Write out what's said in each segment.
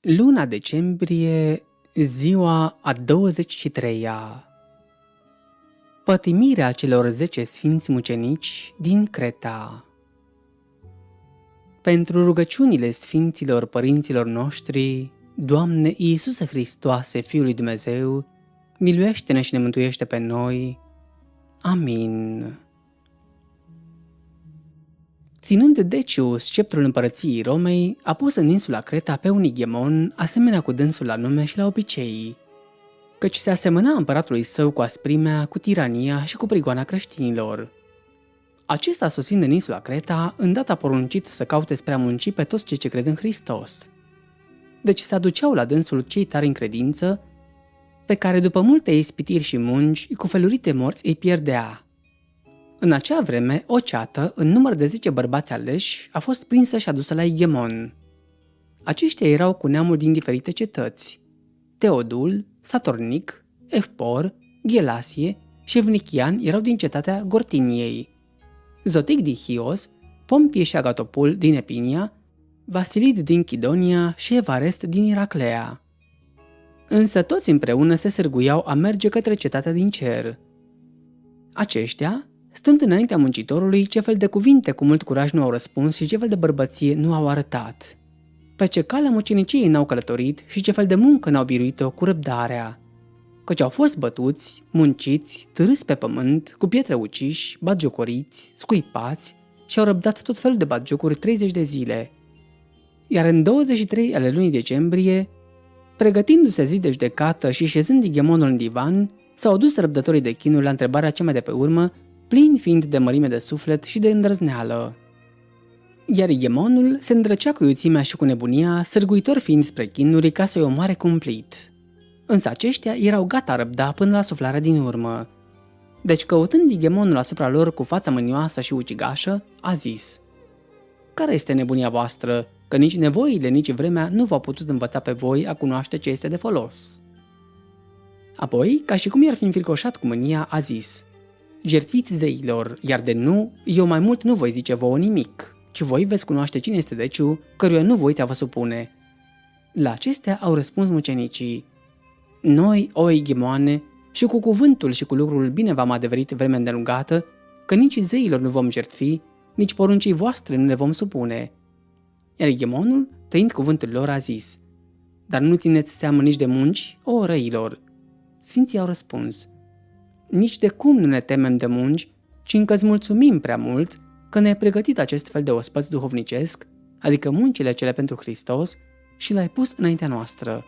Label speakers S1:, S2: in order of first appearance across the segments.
S1: Luna decembrie, ziua a 23-a. Pătimirea celor 10 sfinți mucenici din Creta. Pentru rugăciunile sfinților părinților noștri, Doamne Iisuse Hristoase, Fiul lui Dumnezeu, miluiește-ne și ne mântuiește pe noi. Amin. Ținând Deciu sceptrul împărăției Romei, a pus în insula Creta pe un igemon, asemenea cu dânsul la nume și la obicei, căci se asemăna împăratului său cu asprimea, cu tirania și cu prigoana creștinilor. Acesta, sosind în insula Creta, îndată a poruncit să caute spre a munci pe toți cei ce cred în Hristos. Deci se aduceau la dânsul cei tari în credință, pe care după multe ispitiri și munci, cu felurite morți îi pierdea. În acea vreme, o ceată, în număr de 10 bărbați aleși, a fost prinsă și adusă la igemon. Aceștia erau cu neamul din diferite cetăți: Teodul, Satornic, Evpor, Ghelasie și Evnichian erau din cetatea Gortiniei, Zotic din Hios, Pompie și Agatopul din Epinia, Vasilid din Chidonia și Evarest din Iraclea. Însă toți împreună se sârguiau a merge către cetatea din cer. Aceștia, stând înaintea muncitorului, ce fel de cuvinte cu mult curaj nu au răspuns și ce fel de bărbăție nu au arătat. Pe ce calea muceniciei n-au călătorit și ce fel de muncă n-au biruit-o cu răbdarea. Căci au fost bătuți, munciți, târâți pe pământ, cu pietre uciși, batjocoriți, scuipați și au răbdat tot felul de batjocuri 30 de zile. Iar în 23 ale lunii decembrie, pregătindu-se zi de judecată și șezând igemonul în divan, s-au dus răbdătorii de chinuri la întrebarea cea mai de pe urmă, plini fiind de mărime de suflet și de îndrăzneală. Iar igemonul se îndrăcea cu iuțimea și cu nebunia, sârguitor fiind spre chinuri ca să-i omoare cumplit. Însă aceștia erau gata răbda până la suflarea din urmă. Deci, căutând igemonul asupra lor cu fața mânioasă și ucigașă, a zis: "Care este nebunia voastră, că nici nevoile, nici vremea nu v-au putut învăța pe voi a cunoaște ce este de folos?" Apoi, ca și cum i-ar fi înfricoșat cu mânia, a zis: "Jertfiți zeilor, iar de nu, eu mai mult nu voi zice vouă nimic, ci voi veți cunoaște cine este Deciu, căruia nu voiți a vă supune." La acestea au răspuns mucenicii: "Noi, o igemoane, și cu cuvântul și cu lucrul bine v-am adeverit vremea îndelungată, că nici zeilor nu vom jertfi, nici poruncii voastre nu ne vom supune." Iar igemonul, tăind cuvântul lor, a zis: "Dar nu țineți seamă nici de munci, o răilor?" Sfinții au răspuns: "Nici de cum nu ne temem de munci, ci încă îți mulțumim prea mult că ne-ai pregătit acest fel de ospăț duhovnicesc, adică muncile cele pentru Hristos, și l-ai pus înaintea noastră."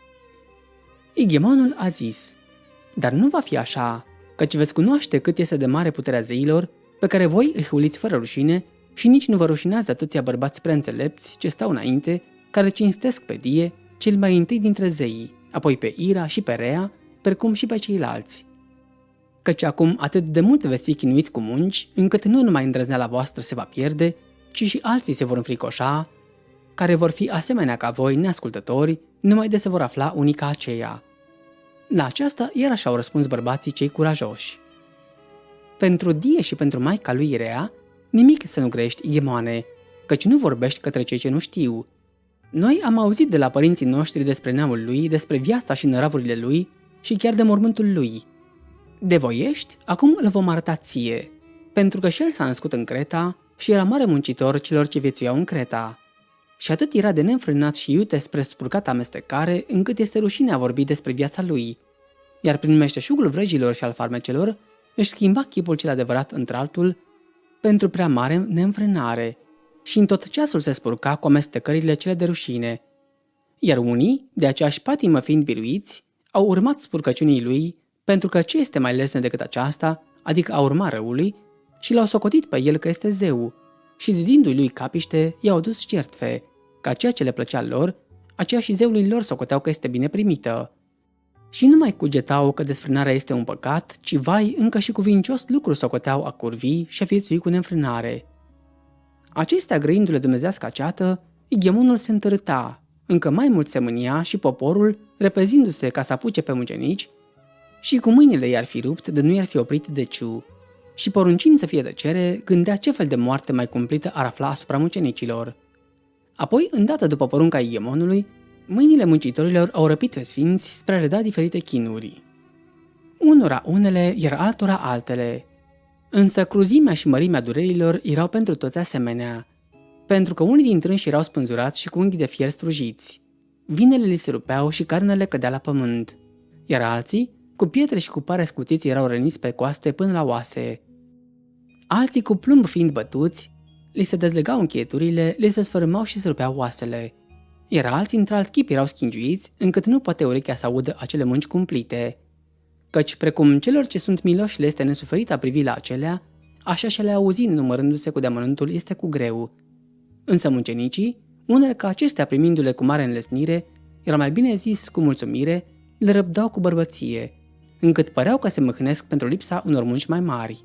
S1: Igemonul a zis: "Dar nu va fi așa, căci veți cunoaște cât este de mare puterea zeilor, pe care voi îi huliți fără rușine și nici nu vă rușinați de atâția bărbați prea înțelepți ce stau înainte, care cinstesc pe Die, cel mai întâi dintre zeii, apoi pe Ira și pe Rea, precum și pe ceilalți. Căci acum atât de mult veți fi chinuiți cu munci, încât nu numai îndrăzneala voastră se va pierde, ci și alții se vor înfricoșa, care vor fi asemenea ca voi neascultători, numai de se vor afla unii ca aceia." La aceasta iarăși au răspuns bărbații cei curajoși: "Pentru Die și pentru maica lui Rea, nimic să nu grești, igemoane, căci nu vorbești către cei ce nu știu. Noi am auzit de la părinții noștri despre neamul lui, despre viața și năravurile lui și chiar de mormântul lui. De voiești, acum îl vom arăta ție, pentru că și el s-a născut în Creta și era mare muncitor celor ce viețuiau în Creta. Și atât era de neînfrânat și iute spre spurcată amestecare, încât este rușine a vorbi despre viața lui. Iar prin meșteșugul vrăjilor și al farmecelor, își schimba chipul cel adevărat într-altul pentru prea mare neînfrânare și în tot ceasul se spurca cu amestecările cele de rușine. Iar unii, de aceeași patimă fiind biruiți, au urmat spurcăciunii lui, pentru că ce este mai lesne decât aceasta, adică a urma răului, și l-au socotit pe el că este zeu, și zidindu-i lui capiște, i-au dus jertfe, ca ceea ce le plăcea lor, aceea și zeului lor socoteau că este bine primită. Și nu mai cugetau că desfrânarea este un păcat, ci vai, încă și cuvincios lucru socoteau a curvi și a viețui cu neînfrânare. Acestea grăindu-le dumnezească ceată, igemonul se întărâta, încă mai mult se mânia și poporul, repezindu-se ca să apuce pe mucenici, și cu mâinile i-ar fi rupt de nu i-ar fi oprit Deciu. Și poruncind să fie tăcere, gândea ce fel de moarte mai cumplită ar afla asupra mucenicilor. Apoi, îndată după porunca igemonului, Mâinile muncitorilor au răpit pe sfinți spre a le da diferite chinuri. Unora unele, iar altora altele. Însă cruzimea și mărimea durerilor erau pentru toți asemenea, pentru că unii dintre ei erau spânzurați și cu unghi de fier strujiți. Vinele li se rupeau și carnea le cădea la pământ, iar alții, cu pietre și cu pare scuțiți, erau răniți pe coaste până la oase. Alții, cu plumb fiind bătuți, li se dezlegau încheieturile, li se sfărâmau și se rupeau oasele, iar alții într-alt chip erau schingiuiți, încât nu poate urechea să audă acele munci cumplite. Căci precum celor ce sunt miloși le este nesuferit a privi la acelea, așa și le auzi numărându-se cu deamănuntul este cu greu. Însă mucenicii, unele ca acestea primindu-le cu mare înlesnire, era mai bine zis cu mulțumire, le răbdau cu bărbăție, încât păreau că se mâhnesc pentru lipsa unor munci mai mari.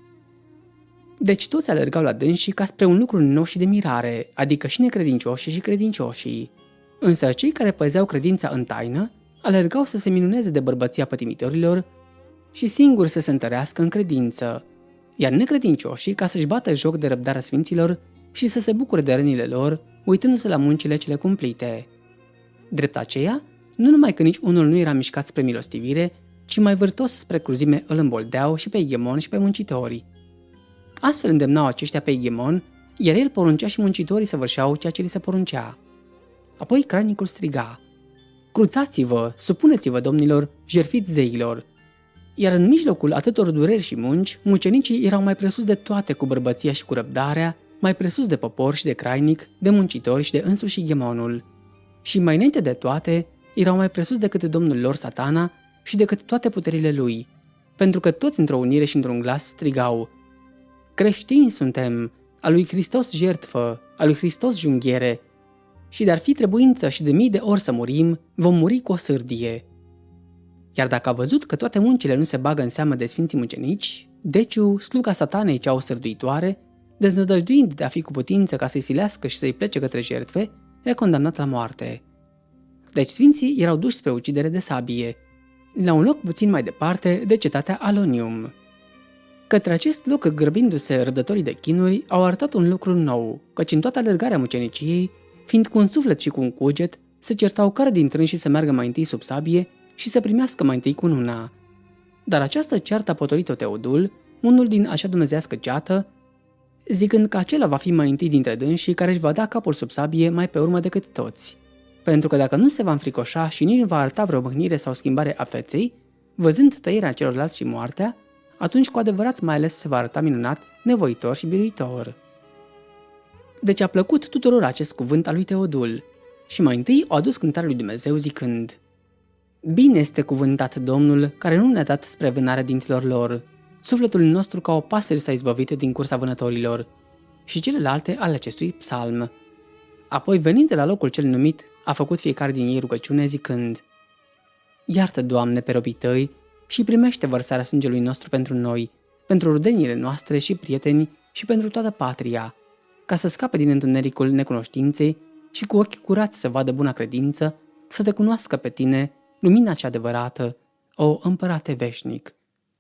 S1: Deci toți alergau la dânsii ca spre un lucru nou și de mirare, adică și necredincioșii și credincioșii. Însă cei care păzeau credința în taină, alergau să se minuneze de bărbăția pătimitorilor și singuri să se întărească în credință, iar necredincioșii ca să-și bată joc de răbdarea sfinților și să se bucure de rănile lor, uitându-se la muncile cele cumplite. Drept aceea, nu numai că nici unul nu era mișcat spre milostivire, ci mai vârtos spre cruzime îl îmboldeau și pe Igemon și pe muncitori. Astfel îndemnau aceștia pe Igemon, iar el poruncea și muncitorii să vârșeau ceea ce li se poruncea. Apoi cranicul striga: "Cruțați-vă, supuneți-vă, domnilor, jertfiți zeilor!" Iar în mijlocul atâtor dureri și munci, mucenicii erau mai presus de toate cu bărbăția și cu răbdarea, mai presus de popor și de crainic, de muncitori și de însuși Igemonul. Și mai înainte de toate, erau mai presus decât Domnul lor Satana și decât toate puterile lui, pentru că toți într-o unire și într-un glas strigau: "Creștini suntem, a lui Hristos jertfă, a lui Hristos junghiere, și de-ar fi trebuință și de mii de ori să murim, vom muri cu o sârdie." Iar dacă a văzut că toate muncile nu se bagă în seamă de sfinții mucenici, Deciu, sluga Satanei cea o sărduitoare, deznădăjduind de a fi cu putință ca să-i silească și să-i plece către jertfe, e condamnat la moarte. Deci sfinții erau duși spre ucidere de sabie, la un loc puțin mai departe de cetatea Alonium. Către acest loc, grăbindu-se răbdătorii de chinuri, au arătat un lucru nou, căci în toată alergarea muceniciei, fiind cu un suflet și cu un cuget, se certau care dintre ei să meargă mai întâi sub sabie și să primească mai întâi cununa. Dar această ceartă a potolit-o Teodul, unul din așa dumnezească ceată, zicând că acela va fi mai întâi dintre dânsii care își va da capul sub sabie mai pe urmă decât toți. Pentru că dacă nu se va înfricoșa și nici nu va arăta vreo mâhnire sau schimbare a feței, văzând tăierea celorlalți și moartea, atunci cu adevărat mai ales se va arăta minunat, nevoitor și biruitor. Deci a plăcut tuturor acest cuvânt al lui Teodul și mai întâi o adus cântarea lui Dumnezeu zicând: "Bine este cuvântat Domnul, care nu ne-a dat spre vânarea dinților lor. Sufletul nostru ca o pasăre s-a izbăvit din cursa vânătorilor." Și celelalte ale acestui psalm. Apoi, venind de la locul cel numit, a făcut fiecare din ei rugăciune zicând: "Iartă, Doamne, pe robii tăi și primește vărsarea sângelui nostru pentru noi, pentru rudenile noastre și prieteni și pentru toată patria, ca să scape din întunericul necunoștinței și cu ochi curați să vadă buna credință, să te cunoască pe tine, lumina cea adevărată, o împărate veșnic."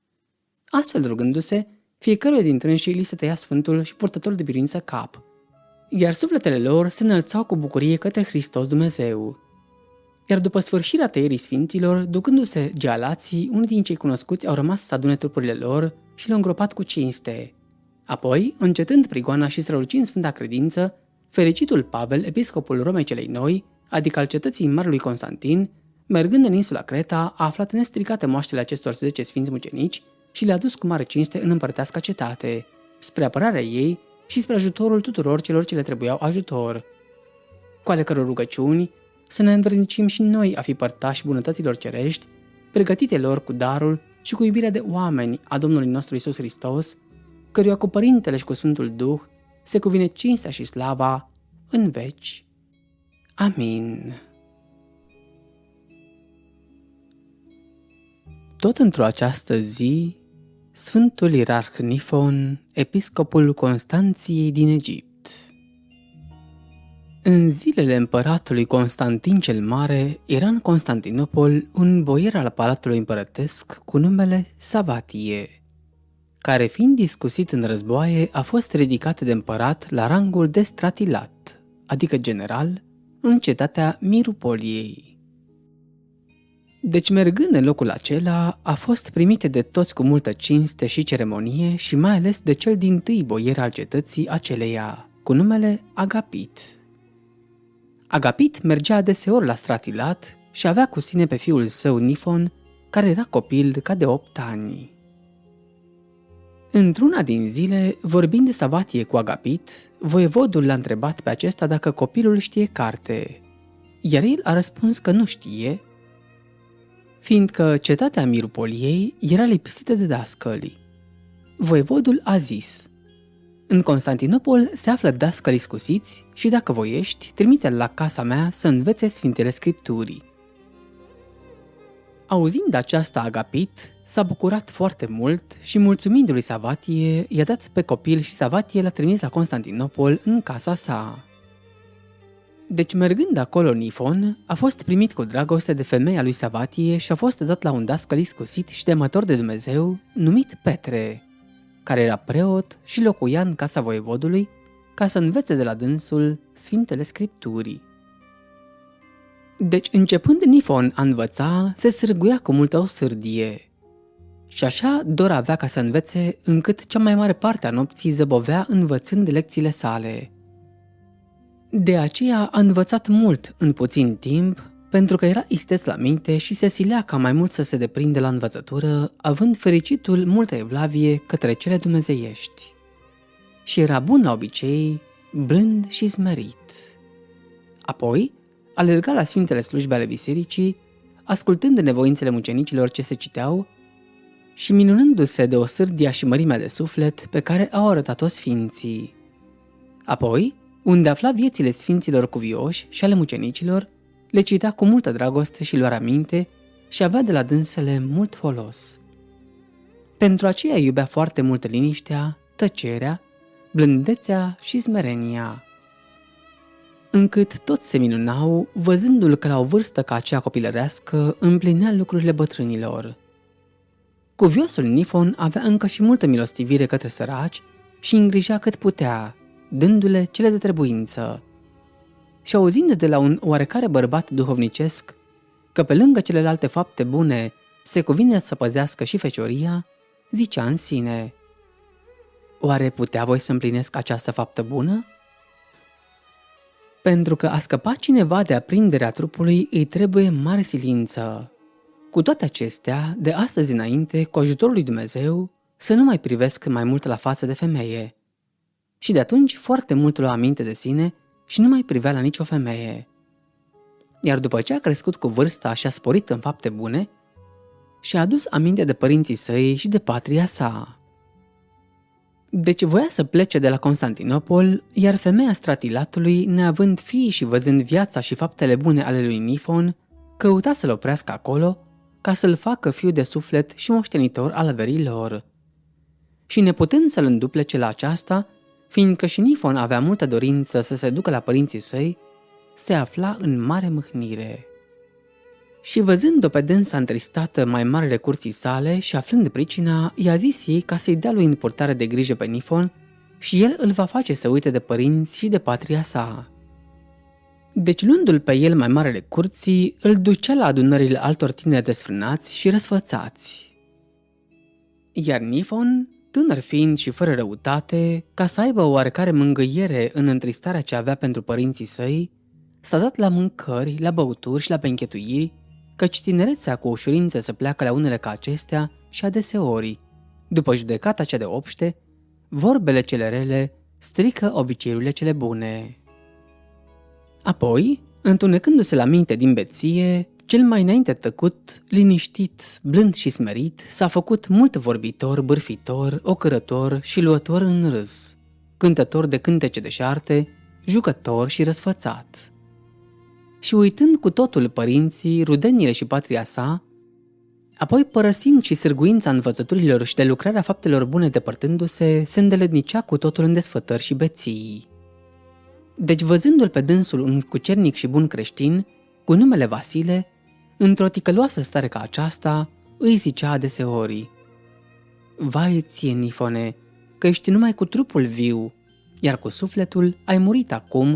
S1: Astfel rugându-se, fiecăruia dintre ei li se tăia sfântul și purtătorul de biruință cap, iar sufletele lor se înălțau cu bucurie către Hristos Dumnezeu. Iar după sfârșirea tăierii sfinților, ducându-se gealații, unii din cei cunoscuți au rămas să adune trupurile lor și le-au îngropat cu cinste. Apoi, încetând prigoana și strălucind sfânta credință, fericitul Pavel, episcopul Romei celei Noi, adică al cetății Marelui Constantin, mergând în insula Creta, a aflat nestricate moaștele acestor 10 sfinți mucenici și le-a dus cu mare cinste în împărăteasca cetate, spre apărarea ei și spre ajutorul tuturor celor ce le trebuiau ajutor. Cu ale căror rugăciuni să ne învrednicim și noi a fi părtași bunătăților cerești, pregătite lor cu darul și cu iubirea de oameni a Domnului nostru Iisus Hristos, căruia cu Părintele și cu Sfântul Duh se cuvine cinstea și slava în veci. Amin. Tot într-o această zi, Sfântul Ierarh Nifon, episcopul Constanției din Egipt. În zilele împăratului Constantin cel Mare, era în Constantinopol un boier al palatului împărătesc cu numele Savatie, care, fiind discusit în războaie, a fost ridicat de împărat la rangul de stratilat, adică general, în cetatea Mirupoliei. Deci, mergând în locul acela, a fost primit de toți cu multă cinste și ceremonie și mai ales de cel dintâi boier al cetății aceleia, cu numele Agapit. Agapit mergea adeseori la Stratilat și avea cu sine pe fiul său Nifon, care era copil ca de 8 ani. Într-una din zile, vorbind de Savatie cu Agapit, voievodul l-a întrebat pe acesta dacă copilul știe carte, iar el a răspuns că nu știe, fiindcă cetatea Mirupoliei era lipsită de dascăli. Voievodul a zis: în Constantinopol se află dascăli scusiți și dacă voiești, trimite-l la casa mea să învețe Sfintele Scripturii. Auzind aceasta, Agapit s-a bucurat foarte mult și, mulțumindu-lui Savatie, i-a dat pe copil și Savatie l-a trimis la Constantinopol în casa sa. Deci, mergând acolo, Nifon a fost primit cu dragoste de femeia lui Savatie și a fost dat la un dascăl iscusit și temător de Dumnezeu, numit Petre, care era preot și locuia în casa voievodului ca să învețe de la dânsul Sfintele Scripturii. Deci, începând Nifon a învăța, se sârguia cu multă osârdie. Și așa dor avea ca să învețe, încât cea mai mare parte a nopții zăbovea învățând lecțiile sale. De aceea a învățat mult în puțin timp, pentru că era isteț la minte și se silea ca mai mult să se deprinde la învățătură, având fericitul multă evlavie către cele dumnezeiești. Și era bun la obicei, blând și smerit. Apoi alerga la sfintele slujbe ale bisericii, ascultând de nevoințele mucenicilor ce se citeau și minunându-se de osârdia și mărimea de suflet pe care au arătat-o sfinții. Apoi, unde afla viețile sfinților cuvioși și ale mucenicilor, le citea cu multă dragoste și luarea minte și avea de la dânsele mult folos. Pentru aceea iubea foarte mult liniștea, tăcerea, blândețea și smerenia. Încât toți se minunau, văzându-l că la o vârstă ca aceea copilărească împlinea lucrurile bătrânilor. Cuviosul Nifon avea încă și multă milostivire către săraci și îngrija cât putea, dându-le cele de trebuință. Și auzind de la un oarecare bărbat duhovnicesc că pe lângă celelalte fapte bune se cuvine să păzească și fecioria, zicea în sine: oare putea voi să împlinesc această faptă bună? Pentru că a scăpat cineva de aprinderea trupului îi trebuie mare silință. Cu toate acestea, de astăzi înainte, cu ajutorul lui Dumnezeu, să nu mai privesc mai mult la față de femeie. Și de atunci foarte mult lua aminte de sine și nu mai privea la nicio femeie. Iar după ce a crescut cu vârsta și a sporit în fapte bune, și-a adus aminte de părinții săi și de patria sa. Deci voia să plece de la Constantinopol, iar femeia Stratilatului, neavând fii și văzând viața și faptele bune ale lui Nifon, căuta să-l oprească acolo, ca să-l facă fiu de suflet și moștenitor al averii lor. Și neputând să-l înduplece la aceasta, fiindcă și Nifon avea multă dorință să se ducă la părinții săi, se afla în mare mâhnire. Și văzând-o pe dânsa întristată mai marele curții sale și aflând pricina, i-a zis ei ca să-i dea lui în purtare de grijă pe Nifon și el îl va face să uite de părinți și de patria sa. Deci, luându-l pe el mai marele curții, îl ducea la adunările altor tineri desfrânați și răsfățați. Iar Nifon, tânăr fiind și fără răutate, ca să aibă o oarecare mângâiere în întristarea ce avea pentru părinții săi, s-a dat la mâncări, la băuturi și la benchetuiri, căci tinerețea cu ușurință se pleacă la unele ca acestea și adeseori, după judecata cea de obște, vorbele cele rele strică obiceiurile cele bune. Apoi, întunecându-se la minte din beție, cel mai înainte tăcut, liniștit, blând și smerit, s-a făcut mult vorbitor, bârfitor, ocărător și luător în râs, cântător de cântece deșarte, jucător și răsfățat. Și uitând cu totul părinții, rudenile și patria sa, apoi părăsind și sârguința învățăturilor și de lucrarea faptelor bune depărtându-se, se îndeletnicea cu totul în desfătări și beții. Deci, văzându-l pe dânsul un cucernic și bun creștin, cu numele Vasile, într-o ticăloasă stare ca aceasta, îi zicea adeseori: vai ție, Nifone, că ești numai cu trupul viu, iar cu sufletul ai murit acum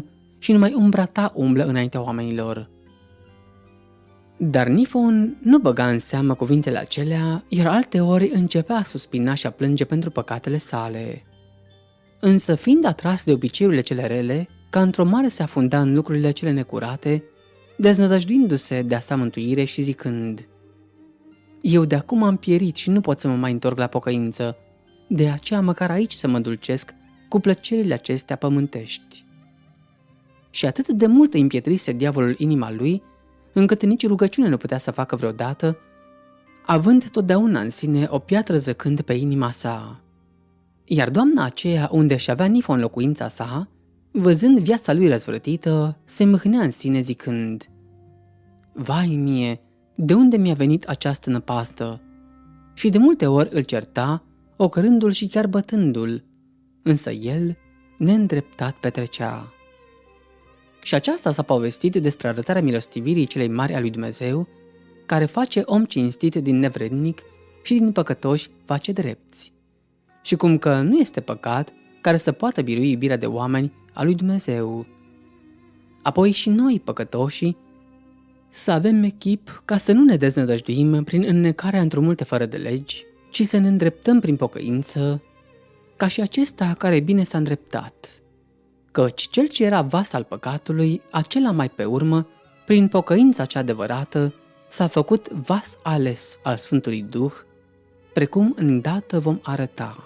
S1: și numai umbra ta umblă înaintea oamenilor. Dar Nifon nu băga în seamă cuvintele acelea, iar alteori începea a suspina și a plânge pentru păcatele sale. Însă, fiind atras de obiceiurile cele rele, ca într-o mare se afunda în lucrurile cele necurate, deznădăjduindu-se de a sa mântuire și zicând: Eu de acum am pierit și nu pot să mă mai întorc la pocăință, de aceea măcar aici să mă dulcesc cu plăcerile acestea pământești. Și atât de mult îi împietrise diavolul inima lui, încât nici rugăciune nu putea să facă vreodată, având totdeauna în sine o piatră zăcând pe inima sa. Iar doamna aceea, unde și avea Nifon locuința sa, văzând viața lui răzvrătită, se mâhnea în sine zicând: Vai mie, de unde mi-a venit această năpastă? Și de multe ori îl certa, ocărându-l și chiar bătându-l, însă el, neîndreptat, petrecea. Și aceasta s-a povestit despre arătarea milostivirii celei mari a lui Dumnezeu, care face om cinstit din nevrednic și din păcătoși face drepți. Și cum că nu este păcat care să poată birui iubirea de oameni a lui Dumnezeu. Apoi și noi, păcătoșii, să avem echip ca să nu ne deznădăjduim prin înnecarea într-o multe fără de legi, ci să ne îndreptăm prin pocăință, ca și acesta care bine s-a îndreptat. Căci cel ce era vas al păcatului, acela mai pe urmă, prin pocăința cea adevărată, s-a făcut vas ales al Sfântului Duh, precum îndată vom arăta.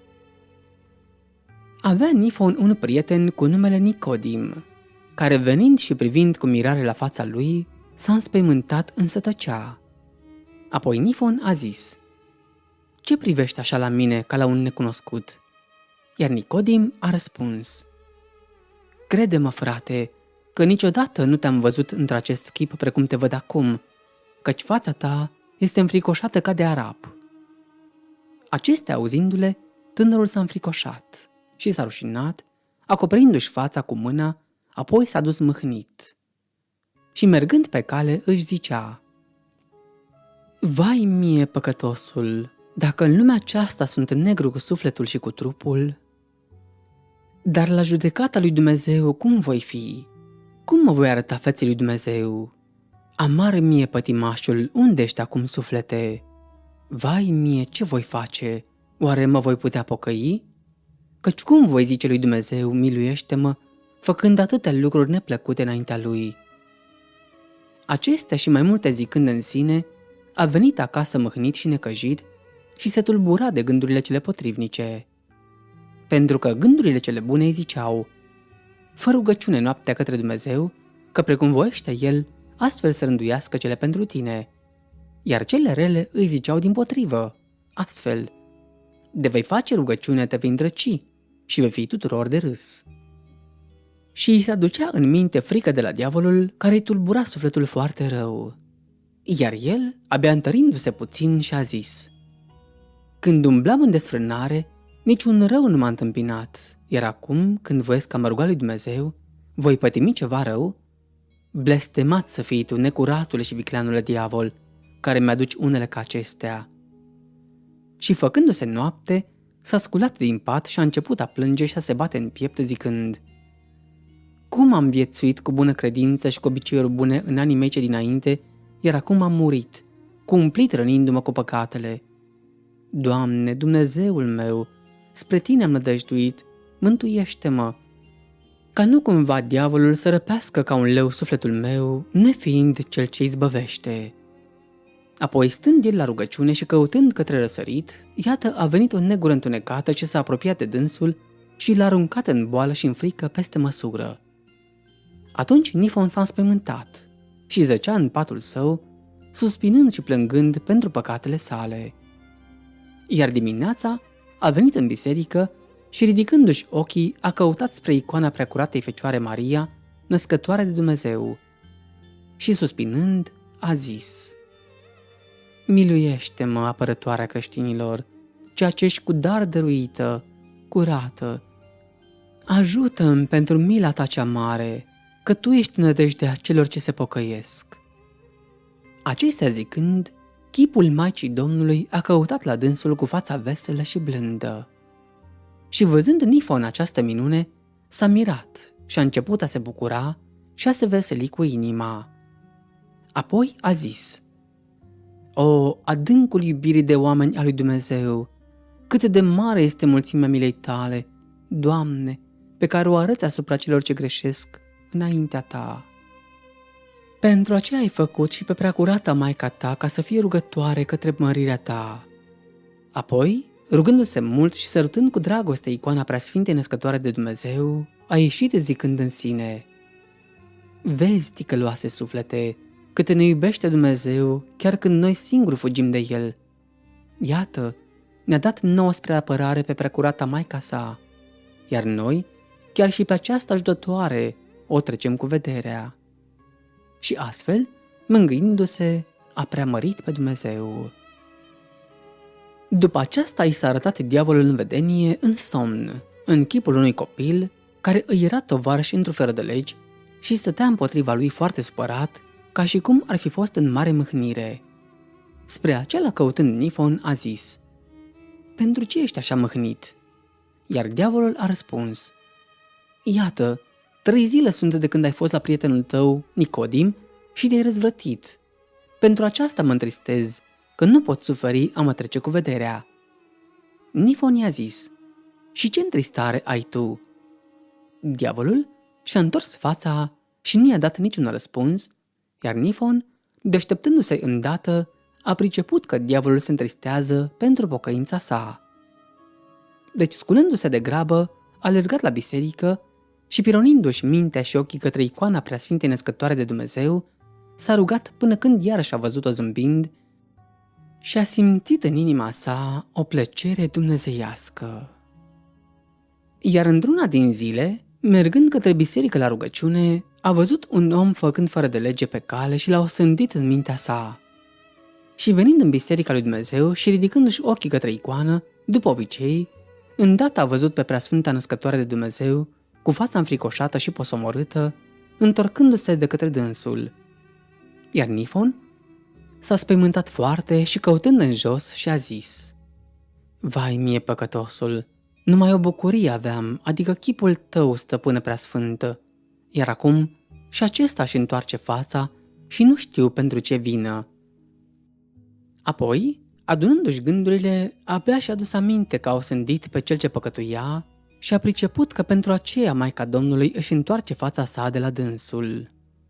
S1: Avea Nifon un prieten cu numele Nicodim, care venind și privind cu mirare la fața lui, s-a înspăimântat, însă tăcea. Apoi Nifon a zis: Ce privești așa la mine ca la un necunoscut? Iar Nicodim a răspuns: Crede-mă, frate, că niciodată nu te-am văzut într-acest chip precum te văd acum, căci fața ta este înfricoșată ca de arap. Acestea auzindu-le, tânărul s-a înfricoșat și s-a rușinat, acoperindu-și fața cu mâna, apoi s-a dus mâhnit. Și mergând pe cale își zicea: Vai mie, păcătosul, dacă în lumea aceasta sunt negru cu sufletul și cu trupul, dar la judecata lui Dumnezeu cum voi fi? Cum mă voi arăta feței lui Dumnezeu? Amar mie, pătimașul, unde ești acum, suflete? Vai mie, ce voi face? Oare mă voi putea pocăi? Căci cum voi zice lui Dumnezeu, miluiește-mă, făcând atâtea lucruri neplăcute înaintea lui? Acestea și mai multe zicând în sine, a venit acasă mâhnit și necăjit și se tulbura de gândurile cele potrivnice. Pentru că gândurile cele bune îi ziceau: Fă rugăciune noaptea către Dumnezeu, că precum voiește El, astfel să rânduiască cele pentru tine. Iar cele rele îi ziceau dimpotrivă, astfel: De vei face rugăciune te vei îndrăci și vei fi tuturor de râs. Și îi se aducea în minte frică de la diavolul, care îi tulbura sufletul foarte rău. Iar el, abia întărindu-se puțin, și-a zis: Când umblam în desfrânare, niciun rău nu m-a întâmpinat, iar acum, când voiesc ca mă ruga lui Dumnezeu, voi pătimi ceva rău? Blestemat să fii tu, necuratule și vicleanule diavol, care mi-aduci unele ca acestea. Și făcându-se noapte, s-a sculat din pat și a început a plânge și a se bate în piept zicând: Cum am viețuit cu bună credință și cu obiceiuri bune în anii mei ce dinainte, iar acum am murit, cumplit rănindu-mă cu păcatele. Doamne, Dumnezeul meu, spre Tine am nădăjduit, mântuiește-mă, ca nu cumva diavolul să răpească ca un leu sufletul meu, nefiind cel ce izbăvește. Apoi, stând el la rugăciune și căutând către răsărit, iată a venit o negură întunecată ce s-a apropiat de dânsul și l-a aruncat în boală și în frică peste măsură. Atunci Nifon s-a înspăimântat și zăcea în patul său, suspinând și plângând pentru păcatele sale. Iar dimineața a venit în biserică și, ridicându-și ochii, a căutat spre icoana preacuratei Fecioare Maria, născătoare de Dumnezeu, și suspinând a zis: Miluiește-mă, apărătoarea creștinilor, ceea ce ești cu dar dăruită, curată. Ajută-mi pentru mila ta cea mare, că tu ești nădejdea celor ce se pocăiesc. Acestea zicând, chipul Maicii Domnului a căutat la dânsul cu fața veselă și blândă. Și văzând Nifon această minune, s-a mirat și a început a se bucura și a se veseli cu inima. Apoi a zis: O, adâncul iubirii de oameni a lui Dumnezeu! Cât de mare este mulțimea milei tale, Doamne, pe care o arăți asupra celor ce greșesc înaintea ta. Pentru aceea ai făcut și pe preacurata Maica ta ca să fie rugătoare către mărirea ta. Apoi, rugându-se mult și sărutând cu dragoste icoana Preasfintei Născătoare de Dumnezeu, a ieșit zicând în sine: Vezi, ticăloase suflete, cât ne iubește Dumnezeu, chiar când noi singuri fugim de El. Iată, ne-a dat nouă spre apărare pe preacurata Maica sa, iar noi, chiar și pe această ajutătoare, o trecem cu vederea. Și astfel, mângâindu-se, a preamărit pe Dumnezeu. După aceasta i s-a arătat diavolul în vedenie, în somn, în chipul unui copil care îi era tovarăș într-o fără de legi și stătea împotriva lui foarte supărat, ca și cum ar fi fost în mare mâhnire. Spre acela căutând Nifon a zis: Pentru ce ești așa mâhnit? Iar diavolul a răspuns: Iată, 3 zile sunt de când ai fost la prietenul tău, Nicodim, și te-ai răzvrătit. Pentru aceasta mă întristez, că nu pot suferi a mă trece cu vederea. Nifon i-a zis: Și ce întristare ai tu? Diavolul și-a întors fața și nu i-a dat niciun răspuns, iar Nifon, deșteptându-se îndată, a priceput că diavolul se întristează pentru pocăința sa. Deci, sculându-se de grabă, a alergat la biserică și, pironindu-și mintea și ochii către icoana Preasfintei Născătoare de Dumnezeu, s-a rugat până când iarăși a văzut-o zâmbind și a simțit în inima sa o plăcere dumnezeiască. Iar într-una din zile, mergând către biserică la rugăciune, a văzut un om făcând fără de lege pe cale și l-a osândit în mintea sa. Și venind în biserica lui Dumnezeu și ridicându-și ochii către icoană, după obicei, îndată a văzut pe Preasfânta Născătoare de Dumnezeu, cu fața înfricoșată și posomorâtă, întorcându-se de către dânsul. Iar Nifon s-a spăimântat foarte și căutând în jos și-a zis: Vai mie, păcătosul, numai o bucurie aveam, adică chipul tău, stăpână preasfântă, iar acum și acesta își întoarce fața și nu știu pentru ce vină. Apoi, adunându-și gândurile, abia și-a adus aminte că a osândit pe cel ce păcătuia și a priceput că pentru aceea Maica Domnului își întoarce fața sa de la dânsul.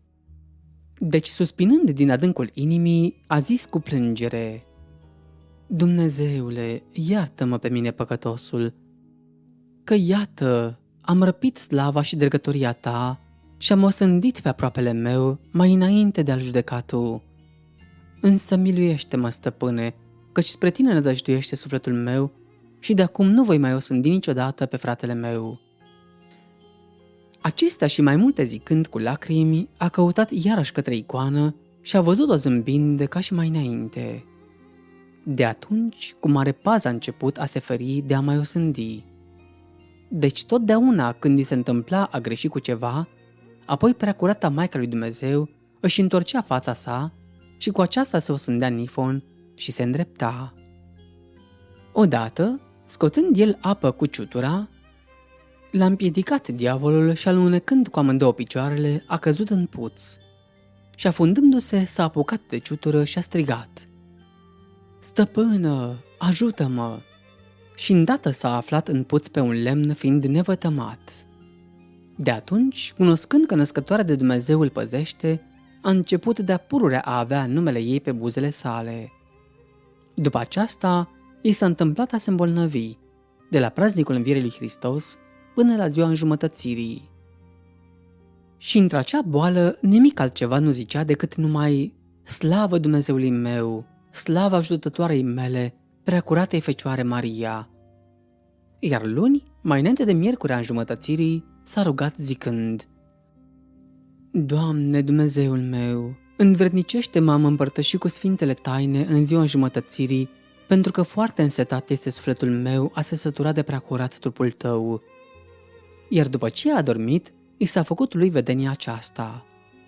S1: Deci, suspinând din adâncul inimii, a zis cu plângere: Dumnezeule, iartă-mă pe mine păcătosul, că iată, am răpit slava și dregătoria ta și am osândit pe aproapele meu mai înainte de a-l judeca tu. Însă miluiește-mă, stăpâne, căci spre tine nădăjduiește sufletul meu și de acum nu voi mai osândi niciodată pe fratele meu. Acestea și mai multe zicând cu lacrimi, a căutat iarăși către icoană și a văzut-o zâmbind ca și mai înainte. De atunci, cu mare pază a început a se feri de a mai osândi. Deci totdeauna când i se întâmpla a greși cu ceva, apoi preacurata Maica lui Dumnezeu își întorcea fața sa și cu aceasta se osândea Nifon și se îndrepta. Odată, scotând el apă cu ciutura, l-a împiedicat diavolul și alunecând cu amândouă picioarele a căzut în puț și afundându-se s-a apucat de ciutură și a strigat: Stăpână, ajută-mă! Și îndată s-a aflat în puț pe un lemn fiind nevătămat. De atunci, cunoscând că Născătoarea de Dumnezeu îl păzește, a început de-a pururea a avea numele ei pe buzele sale. După aceasta, i s-a întâmplat a se îmbolnăvi, de la praznicul învierii lui Hristos până la ziua înjumătățirii. Și într-acea boală nimic altceva nu zicea decât numai: Slavă Dumnezeului meu, slavă ajutătoarei mele, preacuratei Fecioare Maria. Iar luni, mai înainte de miercurea înjumătățirii, s-a rugat zicând: Doamne Dumnezeul meu, învrednicește-mă a mă împărtăși cu sfintele taine în ziua înjumătățirii, pentru că foarte însetat este sufletul meu a se sătura de preacurat trupul tău. Iar după ce a adormit, i s-a făcut lui vedenia aceasta.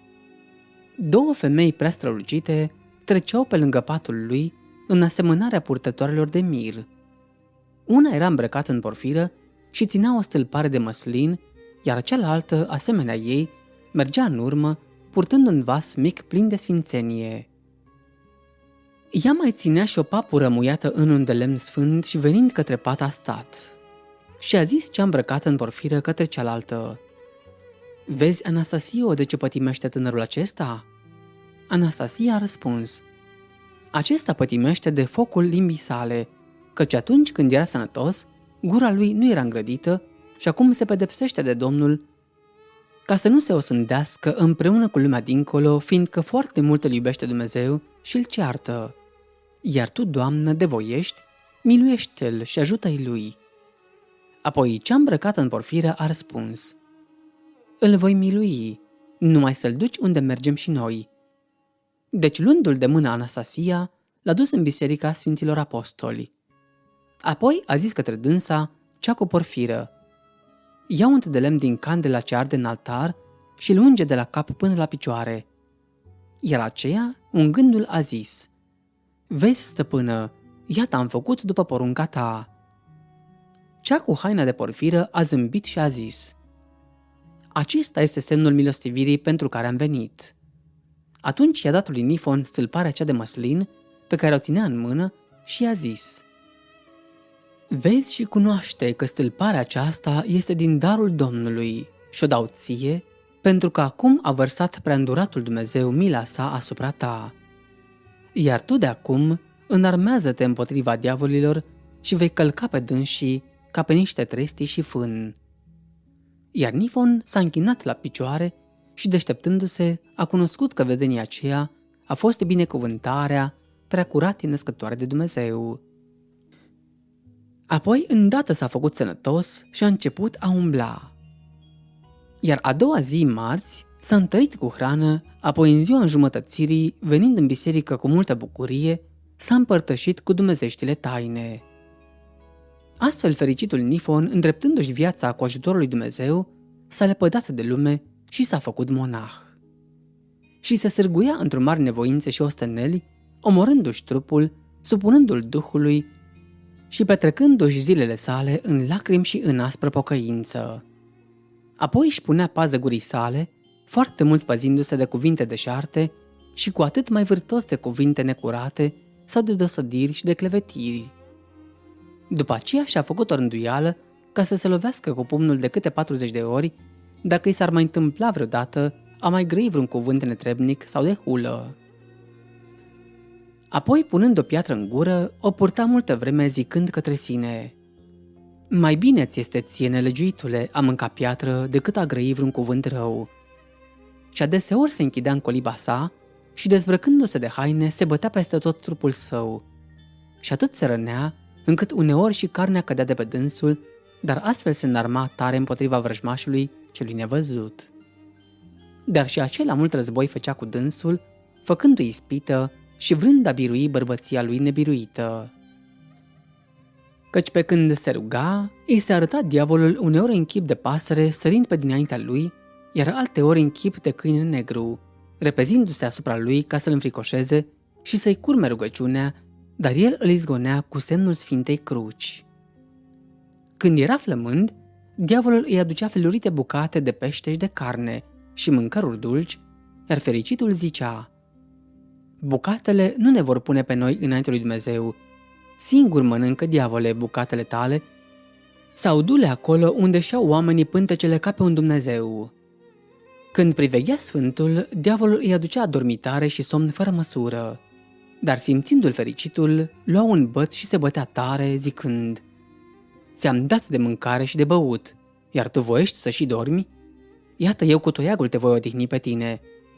S1: 2 femei prea strălucite treceau pe lângă patul lui în asemănarea purtătoarelor de mir. Una era îmbrăcată în porfiră și ținea o stâlpare de măslin, iar cealaltă, asemenea ei, mergea în urmă, purtând un vas mic plin de sfințenie. Ea mai ținea și o papură muiată în un de lemn sfânt și venind către pat a stat. Și a zis cea îmbrăcată în porfiră către cealaltă: „Vezi, Anastasio, de ce pătimește tânărul acesta?” Anastasia a răspuns: „Acesta pătimește de focul limbii sale, căci atunci când era sănătos, gura lui nu era îngrădită și acum se pedepsește de Domnul ca să nu se osândească împreună cu lumea dincolo, fiindcă foarte mult îl iubește Dumnezeu și îl ceartă. Iar tu, Doamnă, de voiești, miluiește-l și ajută-i lui.” Apoi cea îmbrăcată în porfiră a răspuns: „Îl voi milui, numai să-l duci unde mergem și noi.” Deci, luându-l de mână Anastasia, l-a dus în biserica Sfinților Apostoli. Apoi a zis către dânsa, cea cu porfiră: „Ia unt de lemn din candela ce arde în altar și îl unge de la cap până la picioare.” Iar aceea, ungându-l, a zis: „Vezi, stăpână, iată am făcut după porunca ta.” Cea cu haina de porfiră a zâmbit și a zis: „Acesta este semnul milostivirii pentru care am venit.” Atunci i-a dat lui Nifon stâlparea cea de măslin pe care o ținea în mână și i-a zis: „Vezi și cunoaște că stâlparea aceasta este din darul Domnului și o dau ție, pentru că acum a vărsat preînduratul Dumnezeu mila sa asupra ta. Iar tu de acum înarmează-te împotriva diavolilor și vei călca pe dânsii ca pe niște trestii și fân.” Iar Nifon s-a închinat la picioare și, deșteptându-se, a cunoscut că vedenia aceea a fost binecuvântarea preacurate născătoare de Dumnezeu. Apoi, îndată s-a făcut sănătos și a început a umbla. Iar a doua zi, marți, s-a întărit cu hrană, apoi în ziua înjumătățirii, venind în biserică cu multă bucurie, s-a împărtășit cu dumnezeștile taine. Astfel, fericitul Nifon, îndreptându-și viața cu ajutorul lui Dumnezeu, s-a lepădat de lume și s-a făcut monah. Și se sârguia într-o mare nevoințe și osteneli, omorându-și trupul, supunându-l Duhului și petrecându-și zilele sale în lacrimi și în aspră pocăință. Apoi își punea pază gurii sale, foarte mult păzindu-se de cuvinte deșarte și cu atât mai vârtos de cuvinte necurate sau de dosădiri și de clevetiri. După aceea și-a făcut o rânduială ca să se lovească cu pumnul de câte 40 de ori, dacă i s-ar mai întâmpla vreodată a mai grăi vreun cuvânt netrebnic sau de hulă. Apoi, punând o piatră în gură, o purta multă vreme zicând către sine: „Mai bine ți este ție, nelegiuitule, a mânca piatră decât a grăi vreun cuvânt rău.” Și adeseori se închidea în coliba sa și, dezbrăcându-se de haine, se bătea peste tot trupul său. Și atât se rănea, încât uneori și carnea cădea de pe dânsul, dar astfel se înarma tare împotriva vrăjmașului celui nevăzut. Dar și acela mult război făcea cu dânsul, făcându-i ispită și vrând a birui bărbăția lui nebiruită. Căci pe când se ruga, îi se arăta diavolul uneori în chip de pasăre sărind pe dinaintea lui, iar alteori în chip de câine negru, repezindu-se asupra lui ca să-l înfricoșeze și să-i curme rugăciunea, dar el îl izgonea cu semnul Sfintei Cruci. Când era flămând, diavolul îi aducea felurite bucate de pește și de carne și mâncăruri dulci, iar fericitul zicea: „Bucatele nu ne vor pune pe noi înainte lui Dumnezeu. Singur mănâncă, diavole, bucatele tale, sau du-le acolo unde și-au oamenii pântecele ca pe un Dumnezeu.” Când priveghea Sfântul, diavolul îi aducea adormitare și somn fără măsură, dar simțindu-l fericitul, lua un băț și se bătea tare, zicând: „Ți-am dat de mâncare și de băut, iar tu voiești să și dormi? Iată, eu cu toiagul te voi odihni pe tine.”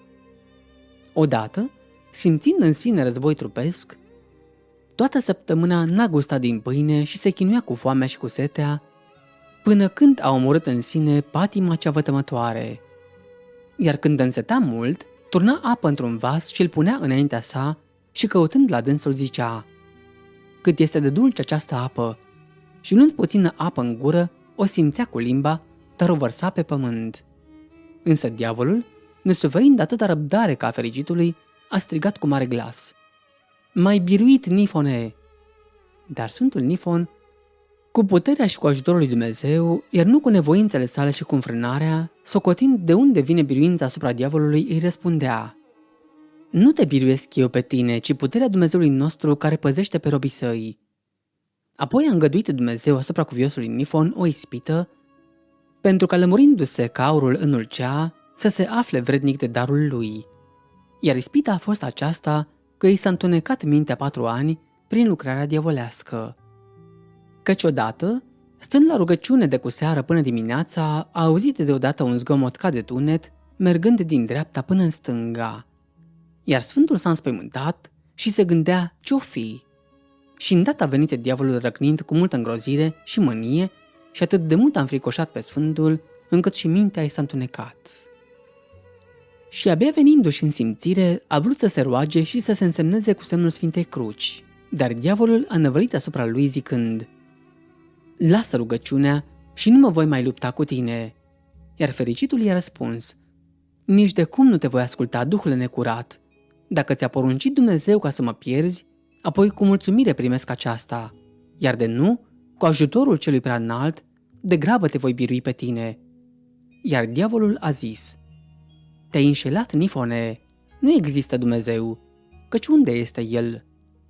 S1: Odată, simțind în sine război trupesc, toată săptămâna n-a gustat din pâine și se chinuia cu foamea și cu setea, până când a omorât în sine patima cea vătămătoare. Iar când înseta mult, turna apă într-un vas și îl punea înaintea sa și, căutând la dânsul, zicea: „Cât este de dulce această apă!” Și luând puțină apă în gură, o simțea cu limba, dar o vărsa pe pământ. Însă diavolul, nesuferind atâta răbdare ca a fericitului, a strigat cu mare glas: „Mai biruit, Nifone!” Dar Sfântul Nifon Cu puterea și cu ajutorul lui Dumnezeu, iar nu cu nevoințele sale și cu înfrânarea, socotind de unde vine biruința asupra diavolului, îi răspundea: Nu te biruiesc eu pe tine, ci puterea Dumnezeului nostru care păzește pe robii săi. Apoi a îngăduit Dumnezeu asupra cuviosului Nifon o ispită, pentru ca lămurindu-se că aurul înulcea, să se afle vrednic de darul lui. Iar ispita a fost aceasta că i s-a întunecat mintea 4 ani prin lucrarea diavolească. Căci odată, stând la rugăciune de cu seară până dimineața, a auzit deodată un zgomot ca de tunet, mergând din dreapta până în stânga. Iar Sfântul s-a înspăimântat și se gândea ce-o fi. Și îndată a venit diavolul răcnind cu multă îngrozire și mânie și atât de mult a înfricoșat pe Sfântul, încât și mintea i s-a întunecat. Și abia venindu-și în simțire, a vrut să se roage și să se însemneze cu semnul Sfintei Cruci, dar diavolul a năvălit asupra lui zicând: Lasă rugăciunea și nu mă voi mai lupta cu tine. Iar fericitul i-a răspuns: Nici de cum nu te voi asculta, duhule necurat. Dacă ți-a poruncit Dumnezeu ca să mă pierzi, apoi cu mulțumire primesc aceasta, iar de nu, cu ajutorul celui prea înalt, de grabă te voi birui pe tine. Iar diavolul a zis: Te-ai înșelat, Nifone, nu există Dumnezeu, căci unde este El?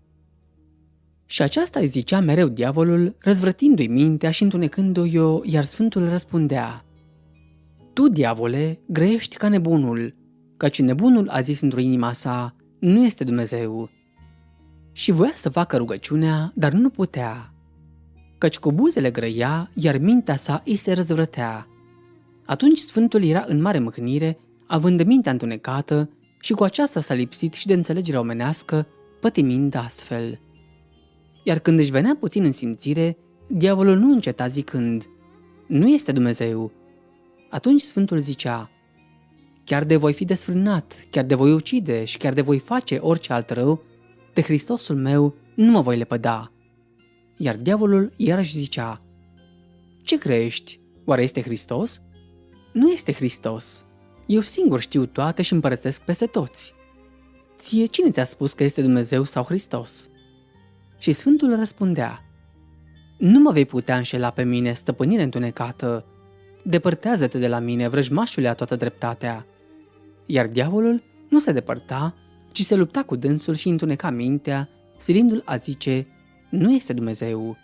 S1: Și aceasta îi zicea mereu diavolul, răzvrătindu-i mintea și întunecându-i-o, iar Sfântul răspundea: Tu, diavole, grești ca nebunul, căci nebunul a zis într-o inima sa: Nu este Dumnezeu. Și voia să facă rugăciunea, dar nu putea, căci cu buzele grăia, iar mintea sa îi se răzvrătea. Atunci Sfântul era în mare mâhnire, având mintea întunecată, și cu aceasta s-a lipsit și de înțelegerea omenească, pătimind astfel. Iar când își venea puțin în simțire, diavolul nu înceta zicând: Nu este Dumnezeu. Atunci Sfântul zicea: Chiar de voi fi desfrânat, chiar de voi ucide și chiar de voi face orice alt rău, de Hristosul meu nu mă voi lepăda. Iar diavolul iarăși zicea: Ce crești? Oare este Hristos? Nu este Hristos. Eu singur știu toate și împărățesc peste toți. Ție cine ți-a spus că este Dumnezeu sau Hristos? Și Sfântul răspundea: Nu mă vei putea înșela pe mine, stăpânire întunecată. Depărtează-te de la mine, vrăjmașule a toată dreptatea. Iar diavolul nu se depărta, ci se lupta cu dânsul și întuneca mintea, silindu-l a zice: Nu este Dumnezeu.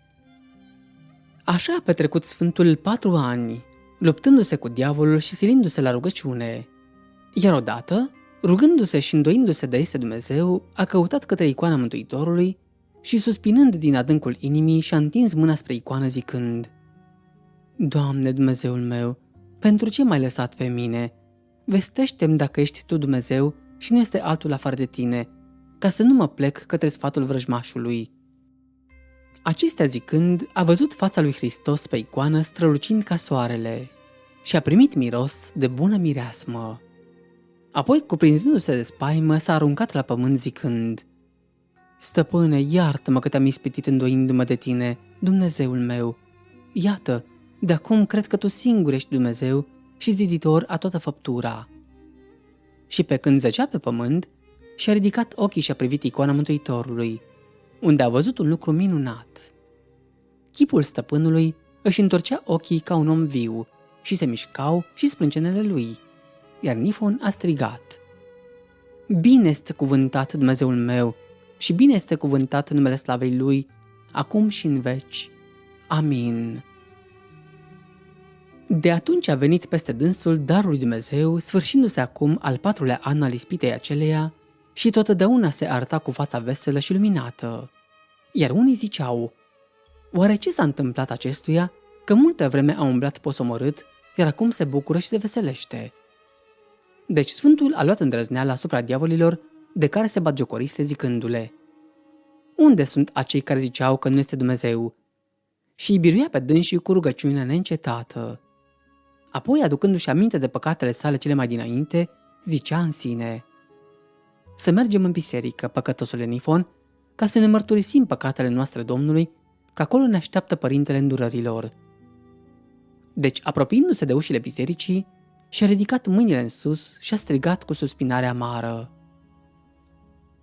S1: Așa a petrecut Sfântul 4 ani, luptându-se cu diavolul și silindu-se la rugăciune. Iar odată, rugându-se și îndoindu-se de este Dumnezeu, a căutat către icoana Mântuitorului și, suspinând din adâncul inimii, și-a întins mâna spre icoană zicând: Doamne, Dumnezeul meu, pentru ce m-ai lăsat pe mine? Vestește-mi dacă ești Tu Dumnezeu și nu este altul afară de Tine, ca să nu mă plec către sfatul vrăjmașului. Acestea zicând, a văzut fața lui Hristos pe icoană strălucind ca soarele și a primit miros de bună mireasmă. Apoi, cuprinzându-se de spaimă, s-a aruncat la pământ zicând: Stăpâne, iartă-mă că te-am ispitit îndoindu-mă de Tine, Dumnezeul meu. Iată, de acum cred că Tu singur ești Dumnezeu și ziditor a toată făptura. Și pe când zăcea pe pământ, și-a ridicat ochii și a privit icoana Mântuitorului, unde a văzut un lucru minunat. Chipul stăpânului își întorcea ochii ca un om viu și se mișcau și sprâncenele lui, iar Nifon a strigat: Bine este cuvântat Dumnezeul meu și bine este cuvântat numele slavei Lui, acum și în veci. Amin. De atunci a venit peste dânsul darul lui Dumnezeu, sfârșindu-se acum al 4-lea an al ispitei aceleia, și totdeauna se arăta cu fața veselă și luminată. Iar unii ziceau: Oare ce s-a întâmplat acestuia, că multă vreme a umblat posomorât, iar acum se bucură și se veselește? Deci Sfântul a luat îndrăzneala asupra diavolilor, de care se batjocorise zicându-le: Unde sunt acei care ziceau că nu este Dumnezeu? Și îi biruia pe dânsii cu rugăciunea neîncetată. Apoi, aducându-și aminte de păcatele sale cele mai dinainte, zicea în sine: Să mergem în biserică, păcătosule Nifon, ca să ne mărturisim păcatele noastre Domnului, că acolo ne așteaptă părintele îndurărilor. Deci, apropiindu-se de ușile bisericii, și-a ridicat mâinile în sus și a strigat cu suspinare amară: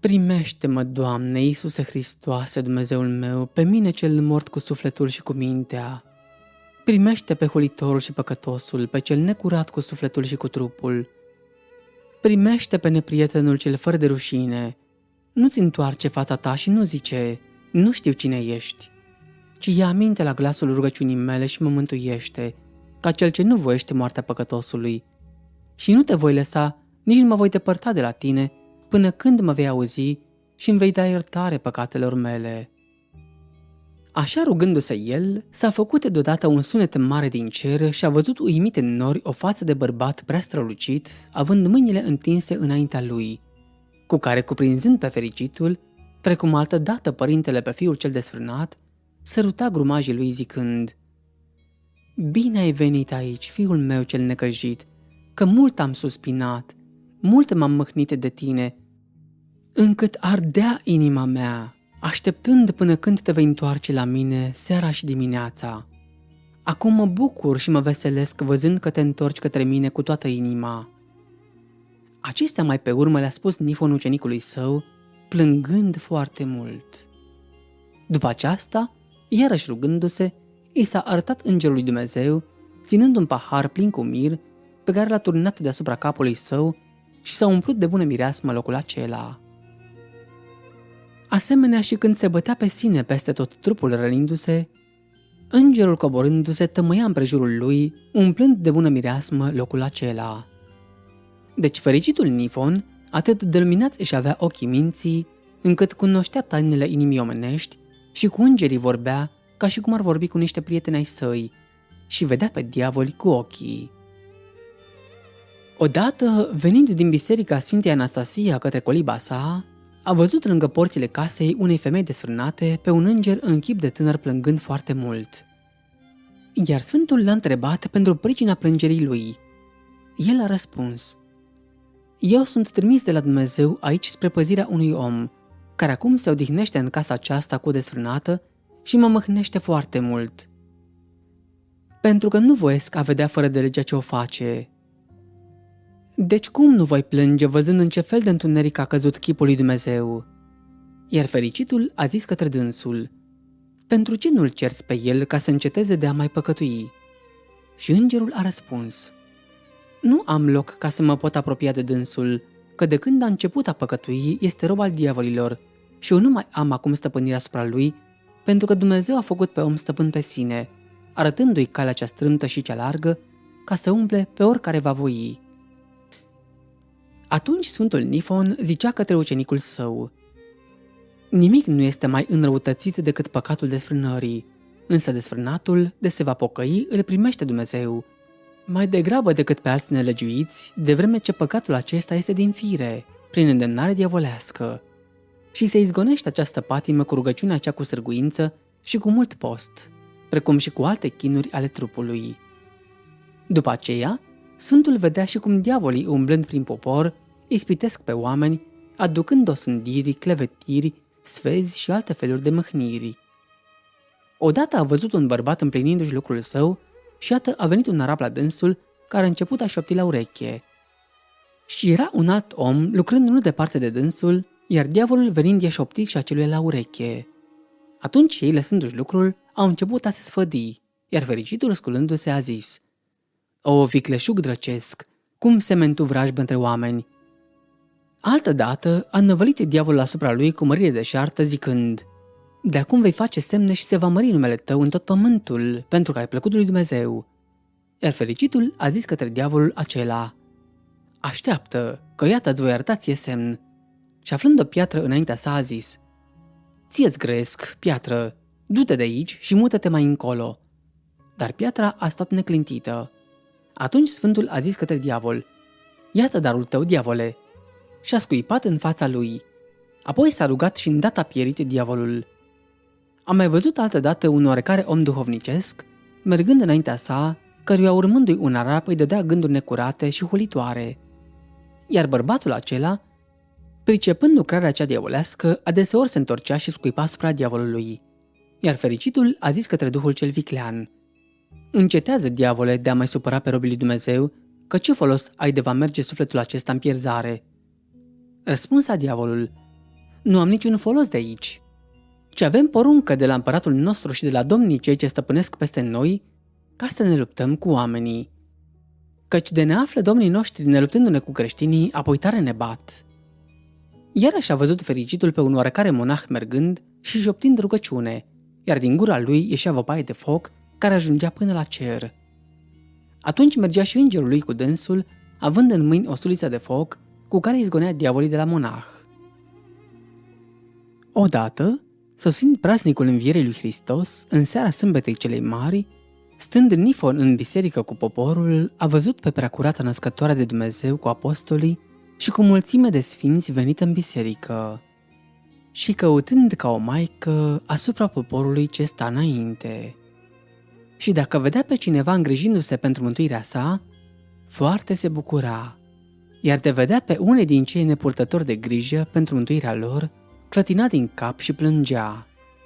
S1: Primește-mă, Doamne, Iisuse Hristoase, Dumnezeul meu, pe mine cel mort cu sufletul și cu mintea. Primește pe hulitorul și păcătosul, pe cel necurat cu sufletul și cu trupul. Primește pe neprietenul cel fără de rușine. Nu-ți întoarce fața ta și nu zice, nu știu cine ești, ci ia aminte la glasul rugăciunii mele și mă mântuiește, ca cel ce nu voiește moartea păcătosului. Și nu te voi lăsa, nici nu mă voi depărta de la tine, până când mă vei auzi și îmi vei da iertare păcatelor mele. Așa rugându-se el, s-a făcut deodată un sunet mare din cer și a văzut uimit în nori o față de bărbat prea strălucit, având mâinile întinse înaintea lui, cu care, cuprinzând pe fericitul, precum altădată părintele pe fiul cel desfrânat, săruta grumajii lui zicând: Bine ai venit aici, fiul meu cel necăjit, că mult am suspinat, mult m-am mâhnit de tine, încât ardea inima mea, așteptând până când te vei întoarce la mine seara și dimineața. Acum mă bucur și mă veselesc văzând că te întorci către mine cu toată inima. Acestea mai pe urmă le-a spus Nifon ucenicului său, plângând foarte mult. După aceasta, iarăși rugându-se, i s-a arătat îngerul lui Dumnezeu, ținând un pahar plin cu mir, pe care l-a turnat deasupra capului său și s-a umplut de bună mireasmă locul acela. Asemenea și când se bătea pe sine peste tot trupul rănindu-se, îngerul coborându-se tămâia împrejurul lui, umplând de bună mireasmă locul acela. Deci fericitul Nifon, atât de luminați își avea ochii minții, încât cunoștea tainele inimii omenești și cu îngerii vorbea ca și cum ar vorbi cu niște prieteni ai săi și vedea pe diavoli cu ochii. Odată, venind din biserica Sfintei Anastasia către coliba sa, a văzut lângă porțile casei unei femei desfrânate pe un înger în chip de tânăr plângând foarte mult. Iar Sfântul l-a întrebat pentru pricina plângerii lui. El a răspuns: Eu sunt trimis de la Dumnezeu aici spre păzirea unui om, care acum se odihnește în casa aceasta cu desfrânată și mă mâhnește foarte mult, pentru că nu voiesc a vedea fără de legea ce o face. Deci cum nu voi plânge văzând în ce fel de întuneric a căzut chipul lui Dumnezeu? Iar fericitul a zis către dânsul: Pentru ce nu-l cerți pe el ca să înceteze de a mai păcătui? Și îngerul a răspuns: Nu am loc ca să mă pot apropia de dânsul, că de când a început a păcătui este rob al diavolilor și eu nu mai am acum stăpânirea asupra lui, pentru că Dumnezeu a făcut pe om stăpân pe sine, arătându-i calea cea strâmtă și cea largă, ca să umple pe oricare va voi. Atunci Sfântul Nifon zicea către ucenicul său: Nimic nu este mai înrăutățit decât păcatul desfrânării, însă desfrânatul, de se va pocăi, îl primește Dumnezeu, mai degrabă decât pe alți nelegiuiți, de vreme ce păcatul acesta este din fire, prin îndemnare diavolească, și se izgonește această patimă cu rugăciunea cea cu sârguință și cu mult post, precum și cu alte chinuri ale trupului. După aceea, Sfântul vedea și cum diavolii, umblând prin popor, ispitesc pe oameni, aducând osândiri, clevetiri, sfezi și alte feluri de mâhniri. Odată a văzut un bărbat împlinindu-și lucrul său și iată a venit un arab la dânsul, care a început a șopti la ureche. Și era un alt om lucrând nu departe de dânsul, iar diavolul venind i-a șoptit și acelui la ureche. Atunci ei, lăsându-și lucrul, au început a se sfădi, iar fericitul, sculându-se, a zis: O, vicleșug drăcesc, cum semeni tu vrajbă între oameni? Altădată a năvălit diavolul asupra lui cu mărire deșartă, zicând: De acum vei face semne și se va mări numele tău în tot pământul, pentru că ai plăcut lui Dumnezeu. Iar fericitul a zis către diavolul acela: Așteaptă, că iată îți voi arăta ție semn. Și aflând o piatră înaintea sa a zis: Ție-ți grăiesc, piatră, du-te de aici și mută-te mai încolo. Dar piatra a stat neclintită. Atunci Sfântul a zis către diavol: Iată darul tău, diavole. Și a scuipat în fața lui. Apoi s-a rugat și îndată a pierit diavolul. Am mai văzut altădată un oarecare om duhovnicesc, mergând înaintea sa, căruia urmându-i un arab îi dădea gânduri necurate și hulitoare. Iar bărbatul acela, pricepând lucrarea cea diavolească, adeseori se întorcea și scuipa asupra diavolului. Iar fericitul a zis către duhul cel viclean: Încetează, diavole, de a mai supăra pe robii lui Dumnezeu, că ce folos ai de va merge sufletul acesta în pierzare? Răspunsa diavolul: nu am niciun folos de aici, ci avem poruncă de la împăratul nostru și de la domnii cei ce stăpânesc peste noi, ca să ne luptăm cu oamenii. Căci de ne află domnii noștri neluptându-ne cu creștinii, apoi tare ne bat. Iarăși a văzut fericitul pe un oarecare monah mergând și joptind rugăciune, iar din gura lui ieșea văpaie de foc care ajungea până la cer. Atunci mergea și îngerul lui cu dânsul, având în mâini o suliță de foc cu care izgonea diavolii de la monah. Odată, sosind praznicul învierii lui Hristos, în seara sâmbetei celei mari, stând Nifon în biserică cu poporul, a văzut pe Preacurata Născătoarea de Dumnezeu cu apostolii și cu mulțime de sfinți venită în biserică și căutând ca o maică asupra poporului ce sta înainte. Și dacă vedea pe cineva îngrijindu-se pentru mântuirea sa, foarte se bucura, iar de vedea pe unii din cei nepurtători de grijă pentru mântuirea lor, clătina din cap și plângea.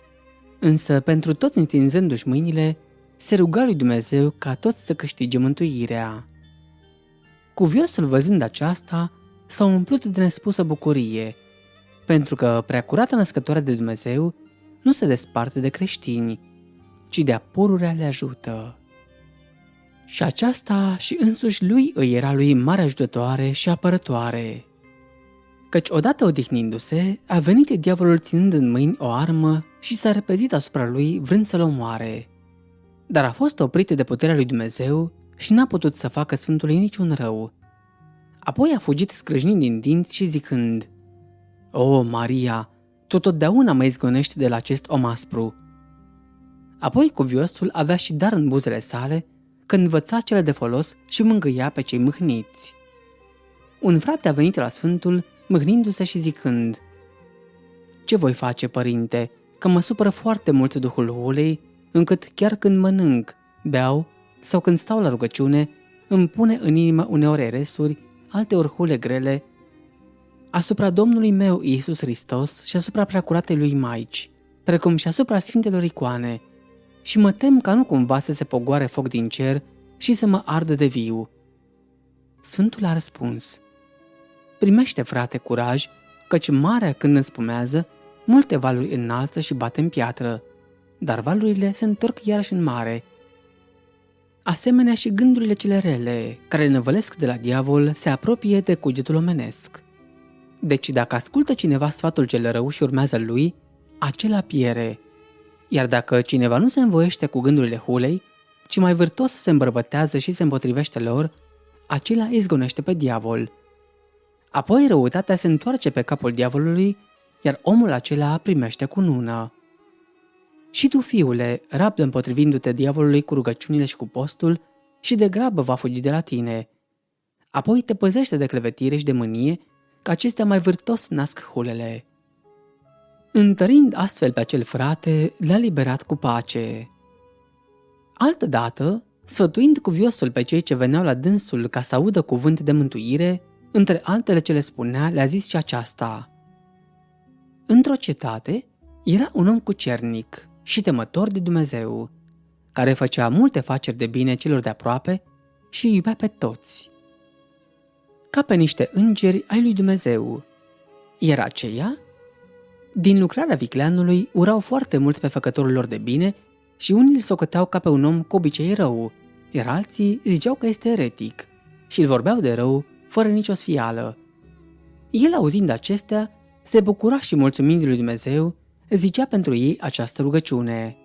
S1: Însă, pentru toți întinzându-și mâinile, se ruga lui Dumnezeu ca toți să câștige mântuirea. Cuviosul, văzând aceasta, s-a umplut de nespusă bucurie, pentru că Preacurata Născătoare de Dumnezeu nu se desparte de creștini, ci de-a pururea le ajută. Și aceasta și însuși lui îi era lui mare ajutătoare și apărătoare. Căci odată odihnindu-se, a venit diavolul ținând în mâini o armă și s-a repezit asupra lui vrând să-l omoare. Dar a fost oprit de puterea lui Dumnezeu și n-a putut să facă Sfântului niciun rău. Apoi a fugit scrâșnind din dinți și zicând: „O, Maria, tu totdeauna mă izgonești de la acest om aspru." Apoi cuviosul avea și dar în buzele sale, când învăța cele de folos și mângâia pe cei mâhniți. Un frate a venit la Sfântul, mâhnindu-se și zicând: „Ce voi face, părinte, că mă supără foarte mult duhul hulei, încât chiar când mănânc, beau sau când stau la rugăciune, îmi pune în inimă uneori eresuri, alteori hule grele, asupra Domnului meu Iisus Hristos și asupra Preacuratei lui Maici, precum și asupra Sfintelor Icoane, și mă tem ca nu cumva să se pogoare foc din cer și să mă ardă de viu." Sfântul a răspuns: „Primește, frate, curaj, căci marea când înspumează, multe valuri înalță și bate în piatră, dar valurile se întorc iarăși în mare. Asemenea și gândurile cele rele, care năvălesc de la diavol, se apropie de cugetul omenesc. Deci dacă ascultă cineva sfatul cel rău și urmează lui, acela piere. Iar dacă cineva nu se învoiește cu gândurile hulei, ci mai vârtos se îmbărbătează și se împotrivește lor, acela izgonește pe diavol. Apoi răutatea se întoarce pe capul diavolului, iar omul acela primește cunună. Și tu, fiule, rabdă împotrivindu-te diavolului cu rugăciunile și cu postul și de grabă va fugi de la tine. Apoi te păzește de clevetire și de mânie, că acestea mai vârtos nasc hulele." Întărind astfel pe acel frate, l-a liberat cu pace. Altădată, sfătuind cuviosul pe cei ce veneau la dânsul ca să audă cuvânt de mântuire, între altele ce le spunea, le-a zis și aceasta: „Într-o cetate era un om cucernic și temător de Dumnezeu, care făcea multe faceri de bine celor de aproape și iubea pe toți, ca pe niște îngeri ai lui Dumnezeu. Iar aceia, din lucrarea vicleanului, urau foarte mult pe făcătorul lor de bine și unii îl socoteau ca pe un om cu obicei rău, iar alții ziceau că este eretic și îl vorbeau de rău fără nicio sfială. El, auzind acestea, se bucura și mulțumind lui Dumnezeu, zicea pentru ei această rugăciune: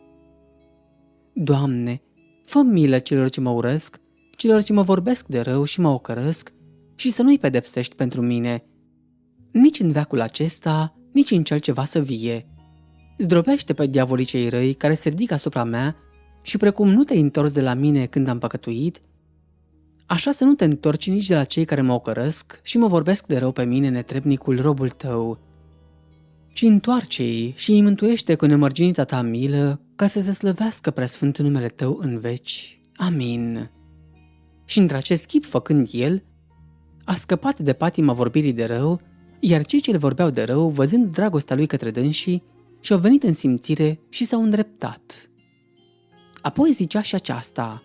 S1: „Doamne, fă milă celor ce mă urăsc, celor ce mă vorbesc de rău și mă ocărăsc, și să nu-i pedepsești pentru mine, nici în veacul acesta, nici în cel ce va să vie. Zdrobește pe diavolii cei răi care se ridică asupra mea și precum nu te-ai întors de la mine când am păcătuit, așa să nu te întorci nici de la cei care mă ocărăsc și mă vorbesc de rău pe mine, netrebnicul, robul tău. Ci întoarce-i și îi mântuiește cu nemărginita ta milă, ca să se slăvească preasfânt numele tău în veci. Amin." Și într-acest chip făcând el, a scăpat de patima vorbirii de rău, iar cei ce le vorbeau de rău, văzând dragostea lui către dânsii, și-au venit în simțire și s-au îndreptat. Apoi zicea și aceasta: